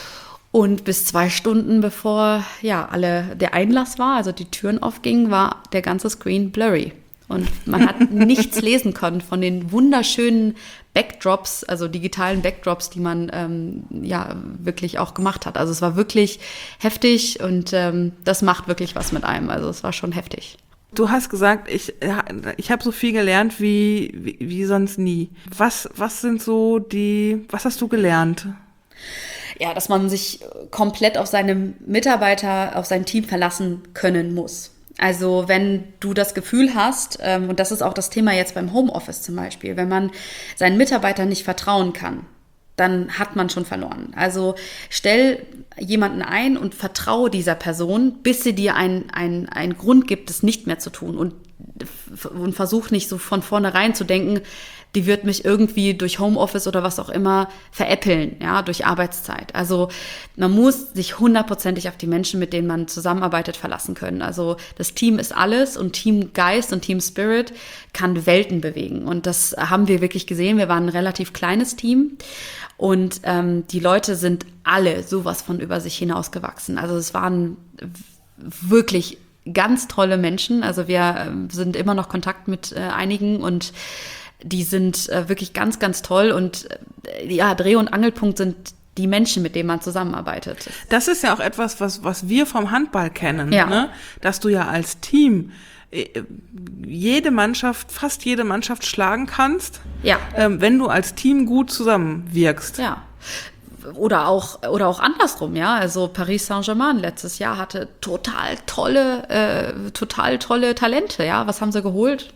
Und bis zwei Stunden bevor ja alle der Einlass war, also die Türen aufgingen, war der ganze Screen blurry. Und man hat nichts lesen können von den wunderschönen Backdrops, also digitalen Backdrops, die man ähm, ja wirklich auch gemacht hat. Also es war wirklich heftig und ähm, das macht wirklich was mit einem. Also es war schon heftig.
Du hast gesagt, ich, ich habe so viel gelernt wie, wie, wie sonst nie. Was, was sind so die, was hast du gelernt?
Ja, dass man sich komplett auf seine Mitarbeiter, auf sein Team verlassen können muss. Also wenn du das Gefühl hast, ähm, und das ist auch das Thema jetzt beim Homeoffice zum Beispiel, wenn man seinen Mitarbeitern nicht vertrauen kann, dann hat man schon verloren. Also stell jemanden ein und vertraue dieser Person, bis sie dir einen einen Grund gibt, es nicht mehr zu tun. Und, und versuch nicht so von vornherein zu denken, die wird mich irgendwie durch Homeoffice oder was auch immer veräppeln, ja, durch Arbeitszeit. Also man muss sich hundertprozentig auf die Menschen, mit denen man zusammenarbeitet, verlassen können. Also das Team ist alles und Teamgeist und Team Spirit kann Welten bewegen. Und das haben wir wirklich gesehen. Wir waren ein relativ kleines Team und ähm, die Leute sind alle sowas von über sich hinausgewachsen. Also es waren wirklich ganz tolle Menschen. Also wir äh, sind immer noch in Kontakt mit äh, einigen und die sind äh, wirklich ganz, ganz toll und äh, ja, Dreh- und Angelpunkt sind die Menschen, mit denen man zusammenarbeitet.
Das ist ja auch etwas, was, was wir vom Handball kennen,
ja.
ne? Dass du ja als Team äh, jede Mannschaft, fast jede Mannschaft schlagen kannst,
ja.
ähm, wenn du als Team gut zusammenwirkst.
Ja. Oder auch, oder auch andersrum, ja. Also Paris Saint-Germain letztes Jahr hatte total tolle, äh, total tolle Talente, ja. Was haben sie geholt?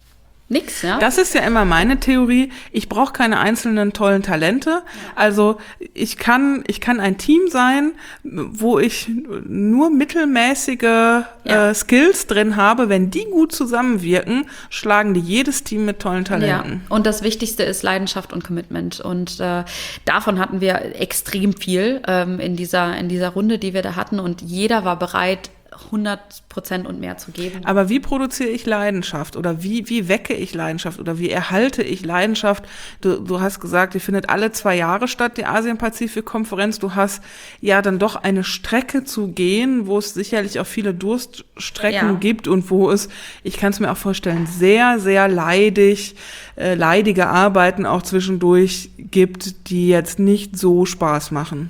Nix, ja.
Das ist ja immer meine Theorie. Ich brauche keine einzelnen tollen Talente. Ja. Also ich kann, ich kann ein Team sein, wo ich nur mittelmäßige ja. äh, Skills drin habe. Wenn die gut zusammenwirken, schlagen die jedes Team mit tollen Talenten.
Ja. Und das Wichtigste ist Leidenschaft und Commitment. Und äh, davon hatten wir extrem viel ähm, in dieser, in dieser Runde, die wir da hatten. Und jeder war bereit, hundert Prozent und mehr zu geben.
Aber wie produziere ich Leidenschaft oder wie, wie wecke ich Leidenschaft oder wie erhalte ich Leidenschaft? Du, du hast gesagt, die findet alle zwei Jahre statt, die Asien-Pazifik-Konferenz. Du hast ja dann doch eine Strecke zu gehen, wo es sicherlich auch viele Durststrecken ja. gibt und wo es, ich kann es mir auch vorstellen, sehr, sehr leidig, äh, leidige Arbeiten auch zwischendurch gibt, die jetzt nicht so Spaß machen.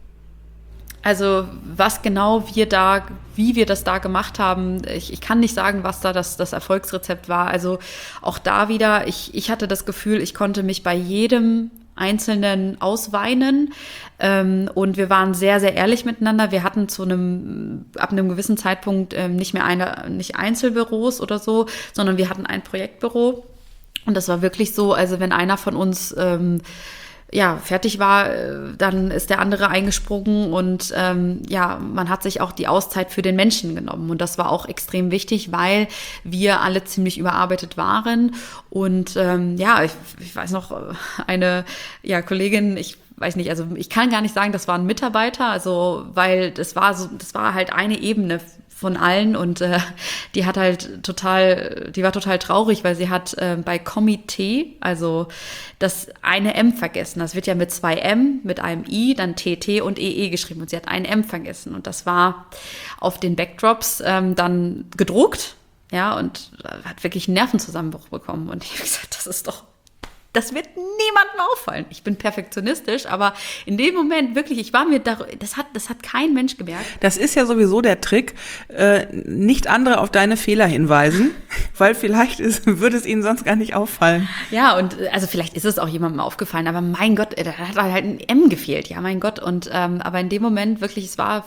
Also was genau wir da, wie wir das da gemacht haben, ich, ich kann nicht sagen, was da das, das Erfolgsrezept war. Also auch da wieder, ich, ich hatte das Gefühl, ich konnte mich bei jedem Einzelnen ausweinen ähm, und wir waren sehr, sehr ehrlich miteinander. Wir hatten zu einem, ab einem gewissen Zeitpunkt ähm, nicht mehr eine, nicht Einzelbüros oder so, sondern wir hatten ein Projektbüro und das war wirklich so, also wenn einer von uns ähm, ja, fertig war, dann ist der andere eingesprungen und ähm, ja, man hat sich auch die Auszeit für den Menschen genommen und das war auch extrem wichtig, weil wir alle ziemlich überarbeitet waren und ähm, ja, ich, ich weiß noch, eine ja, Kollegin, ich weiß nicht, also ich kann gar nicht sagen, das waren Mitarbeiter, also weil das war so, das war halt eine Ebene von allen und äh, die hat halt total, die war total traurig, weil sie hat äh, bei Komitee, also das eine M vergessen. Das wird ja mit zwei M, mit einem I, dann T T und E E geschrieben und sie hat ein M vergessen und das war auf den Backdrops ähm, dann gedruckt, ja, und hat wirklich einen Nervenzusammenbruch bekommen und ich habe gesagt, das ist doch das wird niemandem auffallen. Ich bin perfektionistisch, aber in dem Moment wirklich, ich war mir da, das hat, das hat kein Mensch gemerkt.
Das ist ja sowieso der Trick, äh, nicht andere auf deine Fehler hinweisen, weil vielleicht ist, würde es ihnen sonst gar nicht auffallen.
Ja, und also vielleicht ist es auch jemandem aufgefallen, aber mein Gott, da hat halt ein M gefehlt, ja, mein Gott. Und ähm, aber in dem Moment wirklich, es war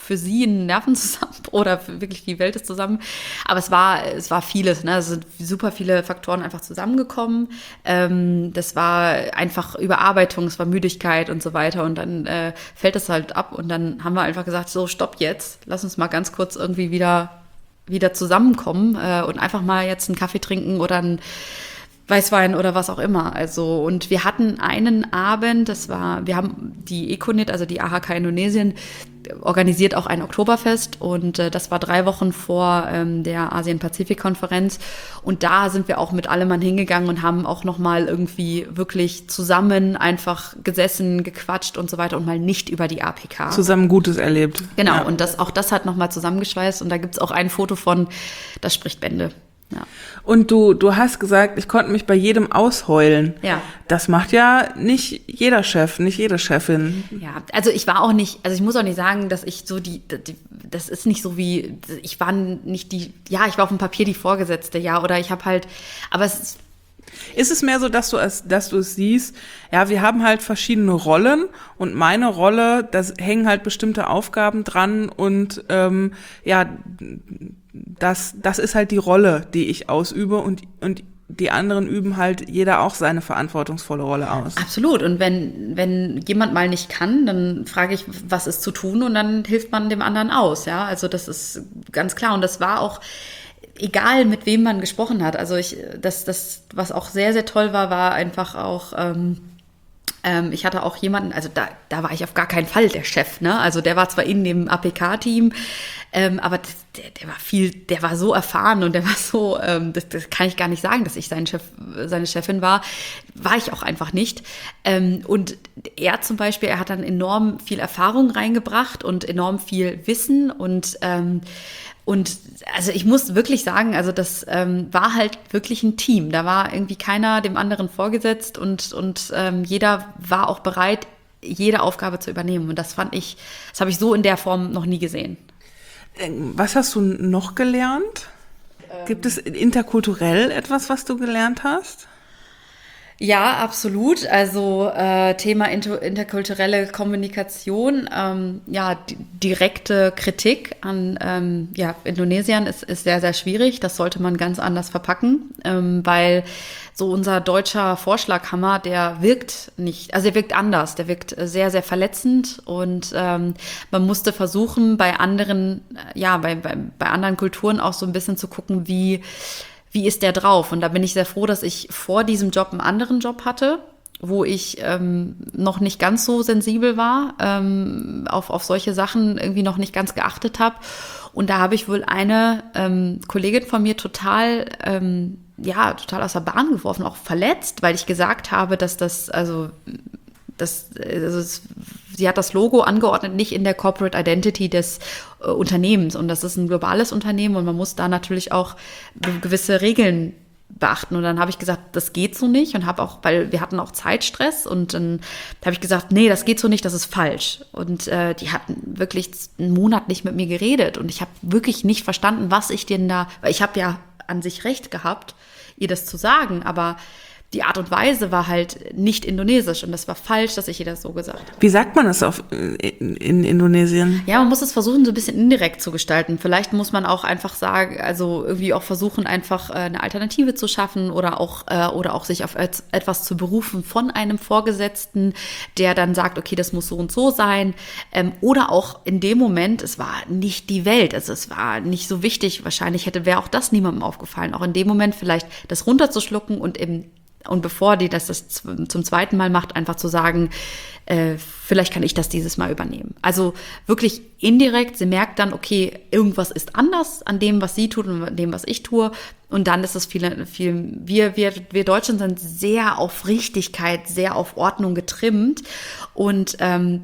für sie ein Nervenzusammenbruch oder wirklich die Welt ist zusammen. Aber es war, es war vieles, ne? Es sind super viele Faktoren einfach zusammengekommen. Ähm, das war einfach Überarbeitung, es war Müdigkeit und so weiter. Und dann äh, fällt das halt ab. Und dann haben wir einfach gesagt, so, stopp jetzt. Lass uns mal ganz kurz irgendwie wieder, wieder zusammenkommen äh, und einfach mal jetzt einen Kaffee trinken oder einen Weißwein oder was auch immer. Also, und wir hatten einen Abend, das war, wir haben die Econit, also die A H K Indonesien, organisiert auch ein Oktoberfest und äh, das war drei Wochen vor ähm, der Asien-Pazifik-Konferenz und da sind wir auch mit allem Mann hingegangen und haben auch nochmal irgendwie wirklich zusammen einfach gesessen, gequatscht und so weiter und mal nicht über die A P K.
Zusammen Gutes erlebt.
Genau,
ja.
Und das, auch das hat nochmal zusammengeschweißt und da gibt's auch ein Foto von, das spricht Bände. Ja.
Und du, du hast gesagt, ich konnte mich bei jedem ausheulen.
Ja.
Das macht ja nicht jeder Chef, nicht jede Chefin.
Ja, also ich war auch nicht, also ich muss auch nicht sagen, dass ich so die, die das ist nicht so wie, ich war nicht die, ja, ich war auf dem Papier die Vorgesetzte, ja, oder ich habe halt, aber es ist,
Ist es mehr so, dass du es, dass du es siehst, ja, wir haben halt verschiedene Rollen und meine Rolle, da hängen halt bestimmte Aufgaben dran und ähm, ja, das, das ist halt die Rolle, die ich ausübe und, und die anderen üben halt jeder auch seine verantwortungsvolle Rolle aus.
Absolut. Und wenn, wenn jemand mal nicht kann, dann frage ich, was ist zu tun und dann hilft man dem anderen aus, ja. Also das ist ganz klar und das war auch egal, mit wem man gesprochen hat. Also ich, das, das, was auch sehr, sehr toll war, war einfach auch, ähm, ähm, ich hatte auch jemanden, also da, da war ich auf gar keinen Fall der Chef, ne? Also der war zwar in dem A P K-Team, ähm, aber das, der, der war viel, der war so erfahren und der war so, ähm, das, das kann ich gar nicht sagen, dass ich sein Chef, seine Chefin war, war ich auch einfach nicht. Ähm, und er zum Beispiel, er hat dann enorm viel Erfahrung reingebracht und enorm viel Wissen und ähm, Und also ich muss wirklich sagen, also das ähm, war halt wirklich ein Team. Da war irgendwie keiner dem anderen vorgesetzt und, und ähm, jeder war auch bereit, jede Aufgabe zu übernehmen. Und das fand ich, das habe ich so in der Form noch nie gesehen.
Was hast du noch gelernt? Ähm. Gibt es interkulturell etwas, was du gelernt hast?
Ja, absolut. Also äh, Thema inter- interkulturelle Kommunikation, ähm, ja, d- direkte Kritik an ähm, ja, Indonesiern ist, ist sehr, sehr schwierig. Das sollte man ganz anders verpacken, ähm, weil so unser deutscher Vorschlaghammer, der wirkt nicht, also der wirkt anders, der wirkt sehr, sehr verletzend und ähm, man musste versuchen, bei anderen, ja, bei, bei, bei anderen Kulturen auch so ein bisschen zu gucken, wie Wie ist der drauf? Und da bin ich sehr froh, dass ich vor diesem Job einen anderen Job hatte, wo ich ähm, noch nicht ganz so sensibel war, ähm, auf, auf solche Sachen irgendwie noch nicht ganz geachtet habe. Und da habe ich wohl eine ähm, Kollegin von mir total, ähm, ja, total aus der Bahn geworfen, auch verletzt, weil ich gesagt habe, dass das, also, das, also es, sie hat das Logo angeordnet, nicht in der Corporate Identity des äh, Unternehmens. Und das ist ein globales Unternehmen und man muss da natürlich auch gewisse Regeln beachten. Und dann habe ich gesagt, das geht so nicht und habe auch, weil wir hatten auch Zeitstress und dann habe ich gesagt, nee, das geht so nicht, das ist falsch. Und äh, die hatten wirklich einen Monat nicht mit mir geredet und ich habe wirklich nicht verstanden, was ich denn da, weil ich habe ja an sich recht gehabt, ihr das zu sagen, aber die Art und Weise war halt nicht indonesisch und das war falsch, dass ich ihr das so gesagt habe.
Wie sagt man das auf, in, in Indonesien?
Ja, man muss es versuchen, so ein bisschen indirekt zu gestalten. Vielleicht muss man auch einfach sagen, also irgendwie auch versuchen, einfach eine Alternative zu schaffen oder auch, äh, oder auch sich auf etwas zu berufen von einem Vorgesetzten, der dann sagt, okay, das muss so und so sein. Ähm, oder auch in dem Moment, es war nicht die Welt, also es war nicht so wichtig, wahrscheinlich hätte, wäre auch das niemandem aufgefallen. Auch in dem Moment vielleicht das runterzuschlucken und im Und bevor die das, das zum zweiten Mal macht, einfach zu sagen, äh, vielleicht kann ich das dieses Mal übernehmen. Also wirklich indirekt, sie merkt dann, okay, irgendwas ist anders an dem, was sie tut und an dem, was ich tue. Und dann ist es viel, viel wir, wir, wir Deutschen sind sehr auf Richtigkeit, sehr auf Ordnung getrimmt. Und ähm,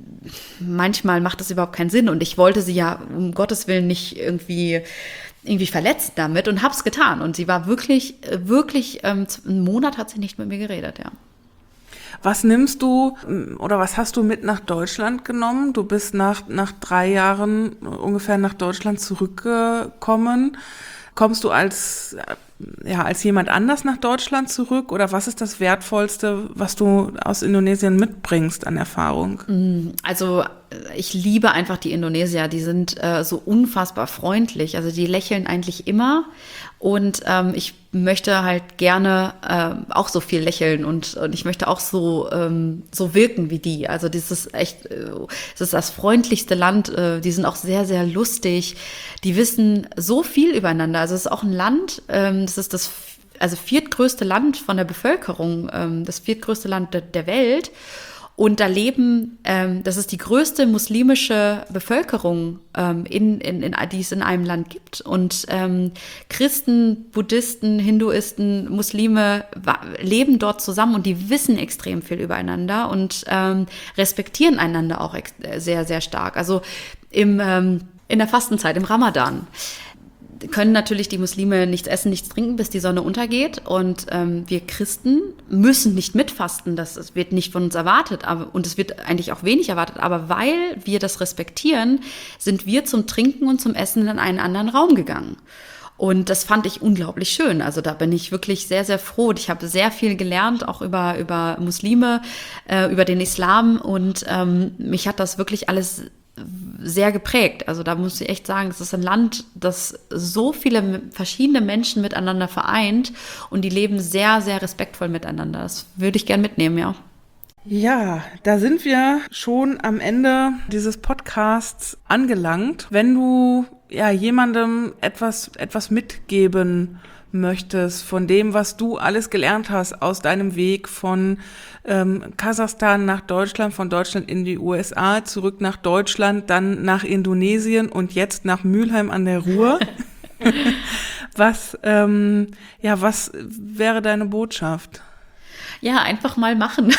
manchmal macht das überhaupt keinen Sinn. Und ich wollte sie ja um Gottes Willen nicht irgendwie irgendwie verletzt damit und hab's getan. Und sie war wirklich, wirklich, ähm, einen Monat hat sie nicht mit mir geredet, ja.
Was nimmst du oder was hast du mit nach Deutschland genommen? Du bist nach, nach drei Jahren ungefähr nach Deutschland zurückgekommen. kommst du als, ja, als jemand anders nach Deutschland zurück oder was ist das Wertvollste, was du aus Indonesien mitbringst an Erfahrung?
Also ich liebe einfach die Indonesier, die sind äh, so unfassbar freundlich, also die lächeln eigentlich immer und ähm, ich möchte halt gerne äh, auch so viel lächeln und, und ich möchte auch so, ähm, so wirken wie die, also das ist echt, äh, das ist das freundlichste Land, äh, die sind auch sehr, sehr lustig, die wissen so viel übereinander, also es ist auch ein Land, ähm, das ist das also viertgrößte Land von der Bevölkerung, ähm, das viertgrößte Land de- der Welt. Und da leben, ähm, das ist die größte muslimische Bevölkerung, ähm, in, in, in, die es in einem Land gibt. Und ähm, Christen, Buddhisten, Hinduisten, Muslime wa- leben dort zusammen und die wissen extrem viel übereinander und ähm, respektieren einander auch ex- sehr, sehr stark. Also im, ähm, in der Fastenzeit, im Ramadan, können natürlich die Muslime nichts essen, nichts trinken, bis die Sonne untergeht. Und ähm, wir Christen müssen nicht mitfasten. Das wird nicht von uns erwartet. Aber, und es wird eigentlich auch wenig erwartet. Aber weil wir das respektieren, sind wir zum Trinken und zum Essen in einen anderen Raum gegangen. Und das fand ich unglaublich schön. Also da bin ich wirklich sehr, sehr froh. Ich habe sehr viel gelernt, auch über, über Muslime, äh, über den Islam. Und ähm, mich hat das wirklich alles sehr geprägt. Also da muss ich echt sagen, es ist ein Land, das so viele verschiedene Menschen miteinander vereint und die leben sehr, sehr respektvoll miteinander. Das würde ich gern mitnehmen, ja.
Ja, da sind wir schon am Ende dieses Podcasts angelangt. Wenn du ja jemandem etwas, etwas mitgeben möchtest von dem, was du alles gelernt hast aus deinem Weg von ähm, Kasachstan nach Deutschland, von Deutschland in die U S A, zurück nach Deutschland, dann nach Indonesien und jetzt nach Mülheim an der Ruhr. was, ähm, ja, was wäre deine Botschaft?
Ja, einfach mal machen.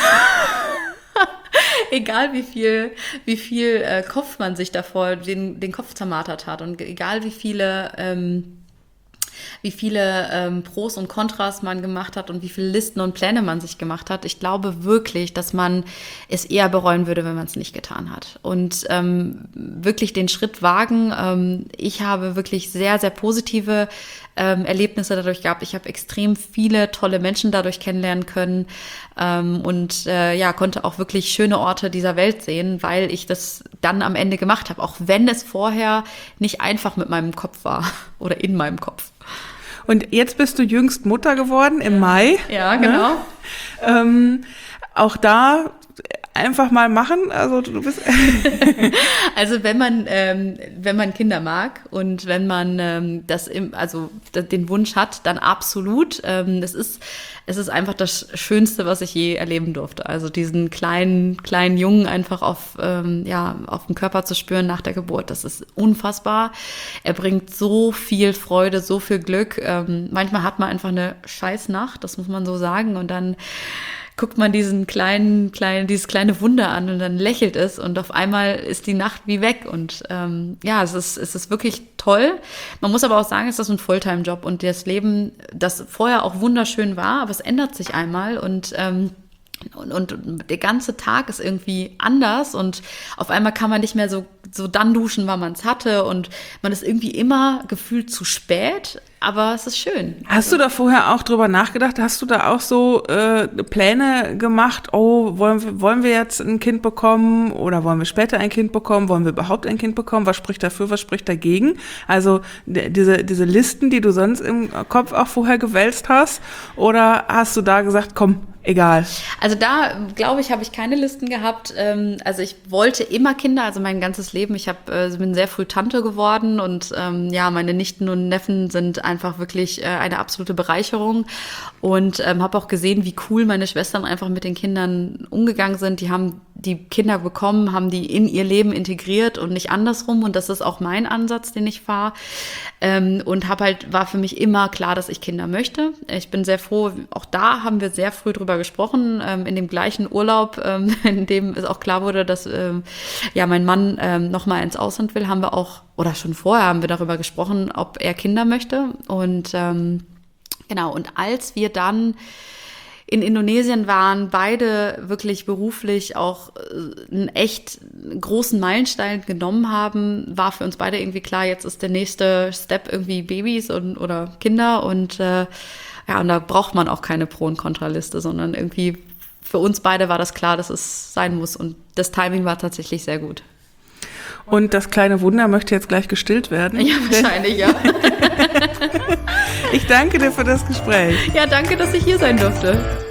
Egal wie viel, wie viel äh, Kopf man sich davor den, den Kopf zermartert hat und egal wie viele ähm, wie viele ähm, Pros und Kontras man gemacht hat und wie viele Listen und Pläne man sich gemacht hat. Ich glaube wirklich, dass man es eher bereuen würde, wenn man es nicht getan hat. Und ähm, wirklich den Schritt wagen. Ähm, ich habe wirklich sehr, sehr positive ähm, Erlebnisse dadurch gehabt. Ich habe extrem viele tolle Menschen dadurch kennenlernen können ähm, und äh, ja, konnte auch wirklich schöne Orte dieser Welt sehen, weil ich das dann am Ende gemacht habe, auch wenn es vorher nicht einfach mit meinem Kopf war oder in meinem Kopf.
Und jetzt bist du jüngst Mutter geworden im
ja.
Mai.
Ja, genau.
Ne? Ähm, auch da einfach mal machen. Also du bist.
Also wenn man ähm, wenn man Kinder mag und wenn man ähm, das im, also den Wunsch hat, dann absolut. Ähm, das ist es ist einfach das Schönste, was ich je erleben durfte. Also diesen kleinen kleinen Jungen einfach auf ähm, ja auf dem Körper zu spüren nach der Geburt, das ist unfassbar. Er bringt so viel Freude, so viel Glück. Ähm, manchmal hat man einfach eine Scheißnacht, das muss man so sagen, und dann guckt man diesen kleinen, kleinen, dieses kleine Wunder an und dann lächelt es und auf einmal ist die Nacht wie weg und ähm, ja, es ist, es ist wirklich toll. Man muss aber auch sagen, es ist ein Fulltime-Job und das Leben, das vorher auch wunderschön war, aber es ändert sich einmal und ähm, Und, und der ganze Tag ist irgendwie anders und auf einmal kann man nicht mehr so, so dann duschen, wann man es hatte und man ist irgendwie immer gefühlt zu spät, aber es ist schön.
Hast du da vorher auch drüber nachgedacht? Hast du da auch so äh, Pläne gemacht? Oh, wollen wir, wollen wir jetzt ein Kind bekommen oder wollen wir später ein Kind bekommen? Wollen wir überhaupt ein Kind bekommen? Was spricht dafür, was spricht dagegen? Also d- diese, diese Listen, die du sonst im Kopf auch vorher gewälzt hast, oder hast du da gesagt, komm, egal?
Also da, glaube ich, habe ich keine Listen gehabt. Ähm, also ich wollte immer Kinder, also mein ganzes Leben. Ich hab, äh, bin sehr früh Tante geworden und ähm, ja, meine Nichten und Neffen sind einfach wirklich äh, eine absolute Bereicherung und ähm, habe auch gesehen, wie cool meine Schwestern einfach mit den Kindern umgegangen sind. Die haben die Kinder bekommen, haben die in ihr Leben integriert und nicht andersrum und das ist auch mein Ansatz, den ich fahre ähm, und habe halt, war für mich immer klar, dass ich Kinder möchte. Ich bin sehr froh, auch da haben wir sehr früh drüber gesprochen, ähm, in dem gleichen Urlaub, ähm, in dem es auch klar wurde, dass ähm, ja mein Mann ähm, nochmal ins Ausland will, haben wir auch, oder schon vorher haben wir darüber gesprochen, ob er Kinder möchte und ähm, genau, und als wir dann in Indonesien waren, beide wirklich beruflich auch einen echt großen Meilenstein genommen haben, war für uns beide irgendwie klar, jetzt ist der nächste Step irgendwie Babys und oder Kinder und äh, ja, und da braucht man auch keine Pro- und Kontraliste, sondern irgendwie für uns beide war das klar, dass es sein muss und das Timing war tatsächlich sehr gut.
Und das kleine Wunder möchte jetzt gleich gestillt werden.
Ja, wahrscheinlich, ja.
Ich danke dir für das Gespräch.
Ja, danke, dass ich hier sein durfte.